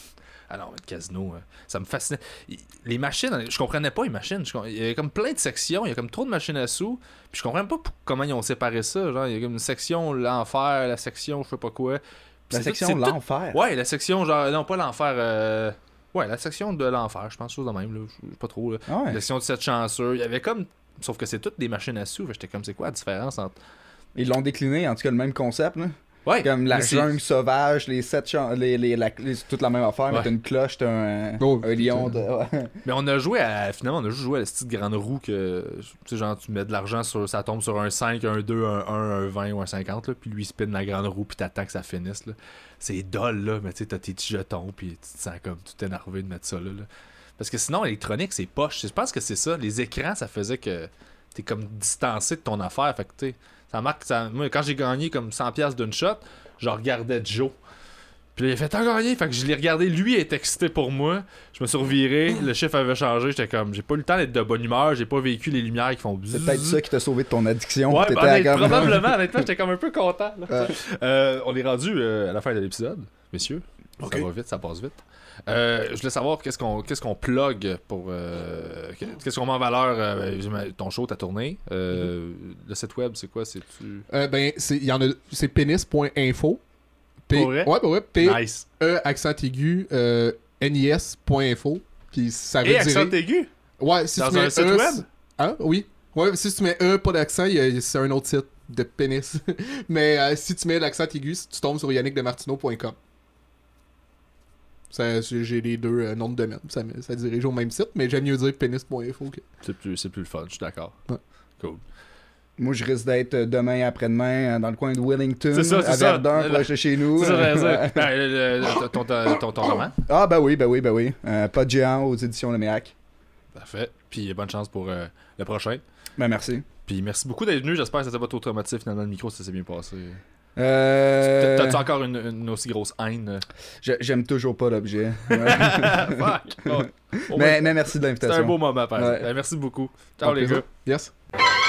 Ah non, le casino, ça me fascinait. Les machines, je comprenais pas les machines. Il y a comme plein de sections, il y a comme trop de machines à sous. Puis je comprenais pas comment ils ont séparé ça. Genre, il y a comme une section l'enfer, la section je sais pas quoi. Puis La c'est section tout- c'est tout- l'enfer. Ouais, la section, genre, non, pas l'enfer. Ouais, la section de l'enfer, je pense, chose de même, là. Je sais pas trop. Là. Ah ouais. La section de 7 chanceux. Il y avait comme. Sauf que c'est toutes des machines à sous. Fait que j'étais comme, c'est quoi la différence entre. Ils l'ont décliné, en tout cas, le même concept. Là. Ouais, Comme la mais c'est- jungle sauvage, les 7 c'est toute la même affaire, mais Ouais. t'as une cloche, t'as un Oh, lion. Ouais. Mais on a joué à. Finalement, on a juste joué à la petite grande roue que. Tu sais, genre, tu mets de l'argent sur. Ça tombe sur un 5, un 2, un 1, un 20 ou un 50, là. Puis lui, il spin la grande roue, puis t'attends que ça finisse, là. C'est dol, là. Mais tu sais, t'as tes petits jetons, puis tu te sens comme tout énervé de mettre ça, là. Parce que sinon, l'électronique, c'est poche. Je pense que c'est ça. Les écrans, ça faisait que t'es comme distancé de ton affaire. Fait que, tu sais, ça marque. Moi, quand j'ai gagné comme 100$ d'une shot, je regardais Joe. Puis là, il a fait t'as gagné. Fait que je l'ai regardé. Lui est excité pour moi. Je me suis reviré. Le chiffre avait changé. J'étais comme, j'ai pas eu le temps d'être de bonne humeur. J'ai pas vécu les lumières qui font C'est peut-être ça qui t'a sauvé de ton addiction. Ouais, T'étais comme- probablement. Honnêtement, j'étais comme un peu content. Là. On est rendu à la fin de l'épisode, messieurs. Ok. Ça va vite, ça passe vite. Je voulais savoir qu'est-ce qu'on plug pour. Qu'est-ce qu'on met en valeur ton show, ta tournée. Le site web, c'est quoi? C'est-tu. Ben, c'est pénis.info. Pour vrai? Ouais. Nice. P-E, accent aigu, NIS.info. Puis ça Et redirige. accent aigu? Ouais, si dans tu mets un site web? Hein? Oui. Ouais, si tu mets pas d'accent, c'est un autre site de pénis. Mais si tu mets l'accent aigu, tu tombes sur yannickdemartino.com. J'ai les deux noms de domaine. Ça dirige au même site, mais j'aime mieux dire pénis.info. C'est plus le fun, je suis d'accord. Ouais. Cool. Moi, je risque d'être demain et après-demain dans le coin de Wellington, à ça. Verdun, proche de chez nous. C'est ça, j'allais dire. Ton roman? Ah, ben oui. Pas de géant aux éditions Leméac. Parfait. Puis bonne chance pour le prochain. Ben merci. Puis merci beaucoup d'être venu. J'espère que ça t'a pas trop traumatisé finalement le micro, ça s'est bien passé. T'as-tu encore une aussi grosse haine? J'aime toujours pas l'objet. Fuck! Mais merci de l'invitation. C'est un beau moment, par exemple. Merci beaucoup. Ciao les gars. Yes.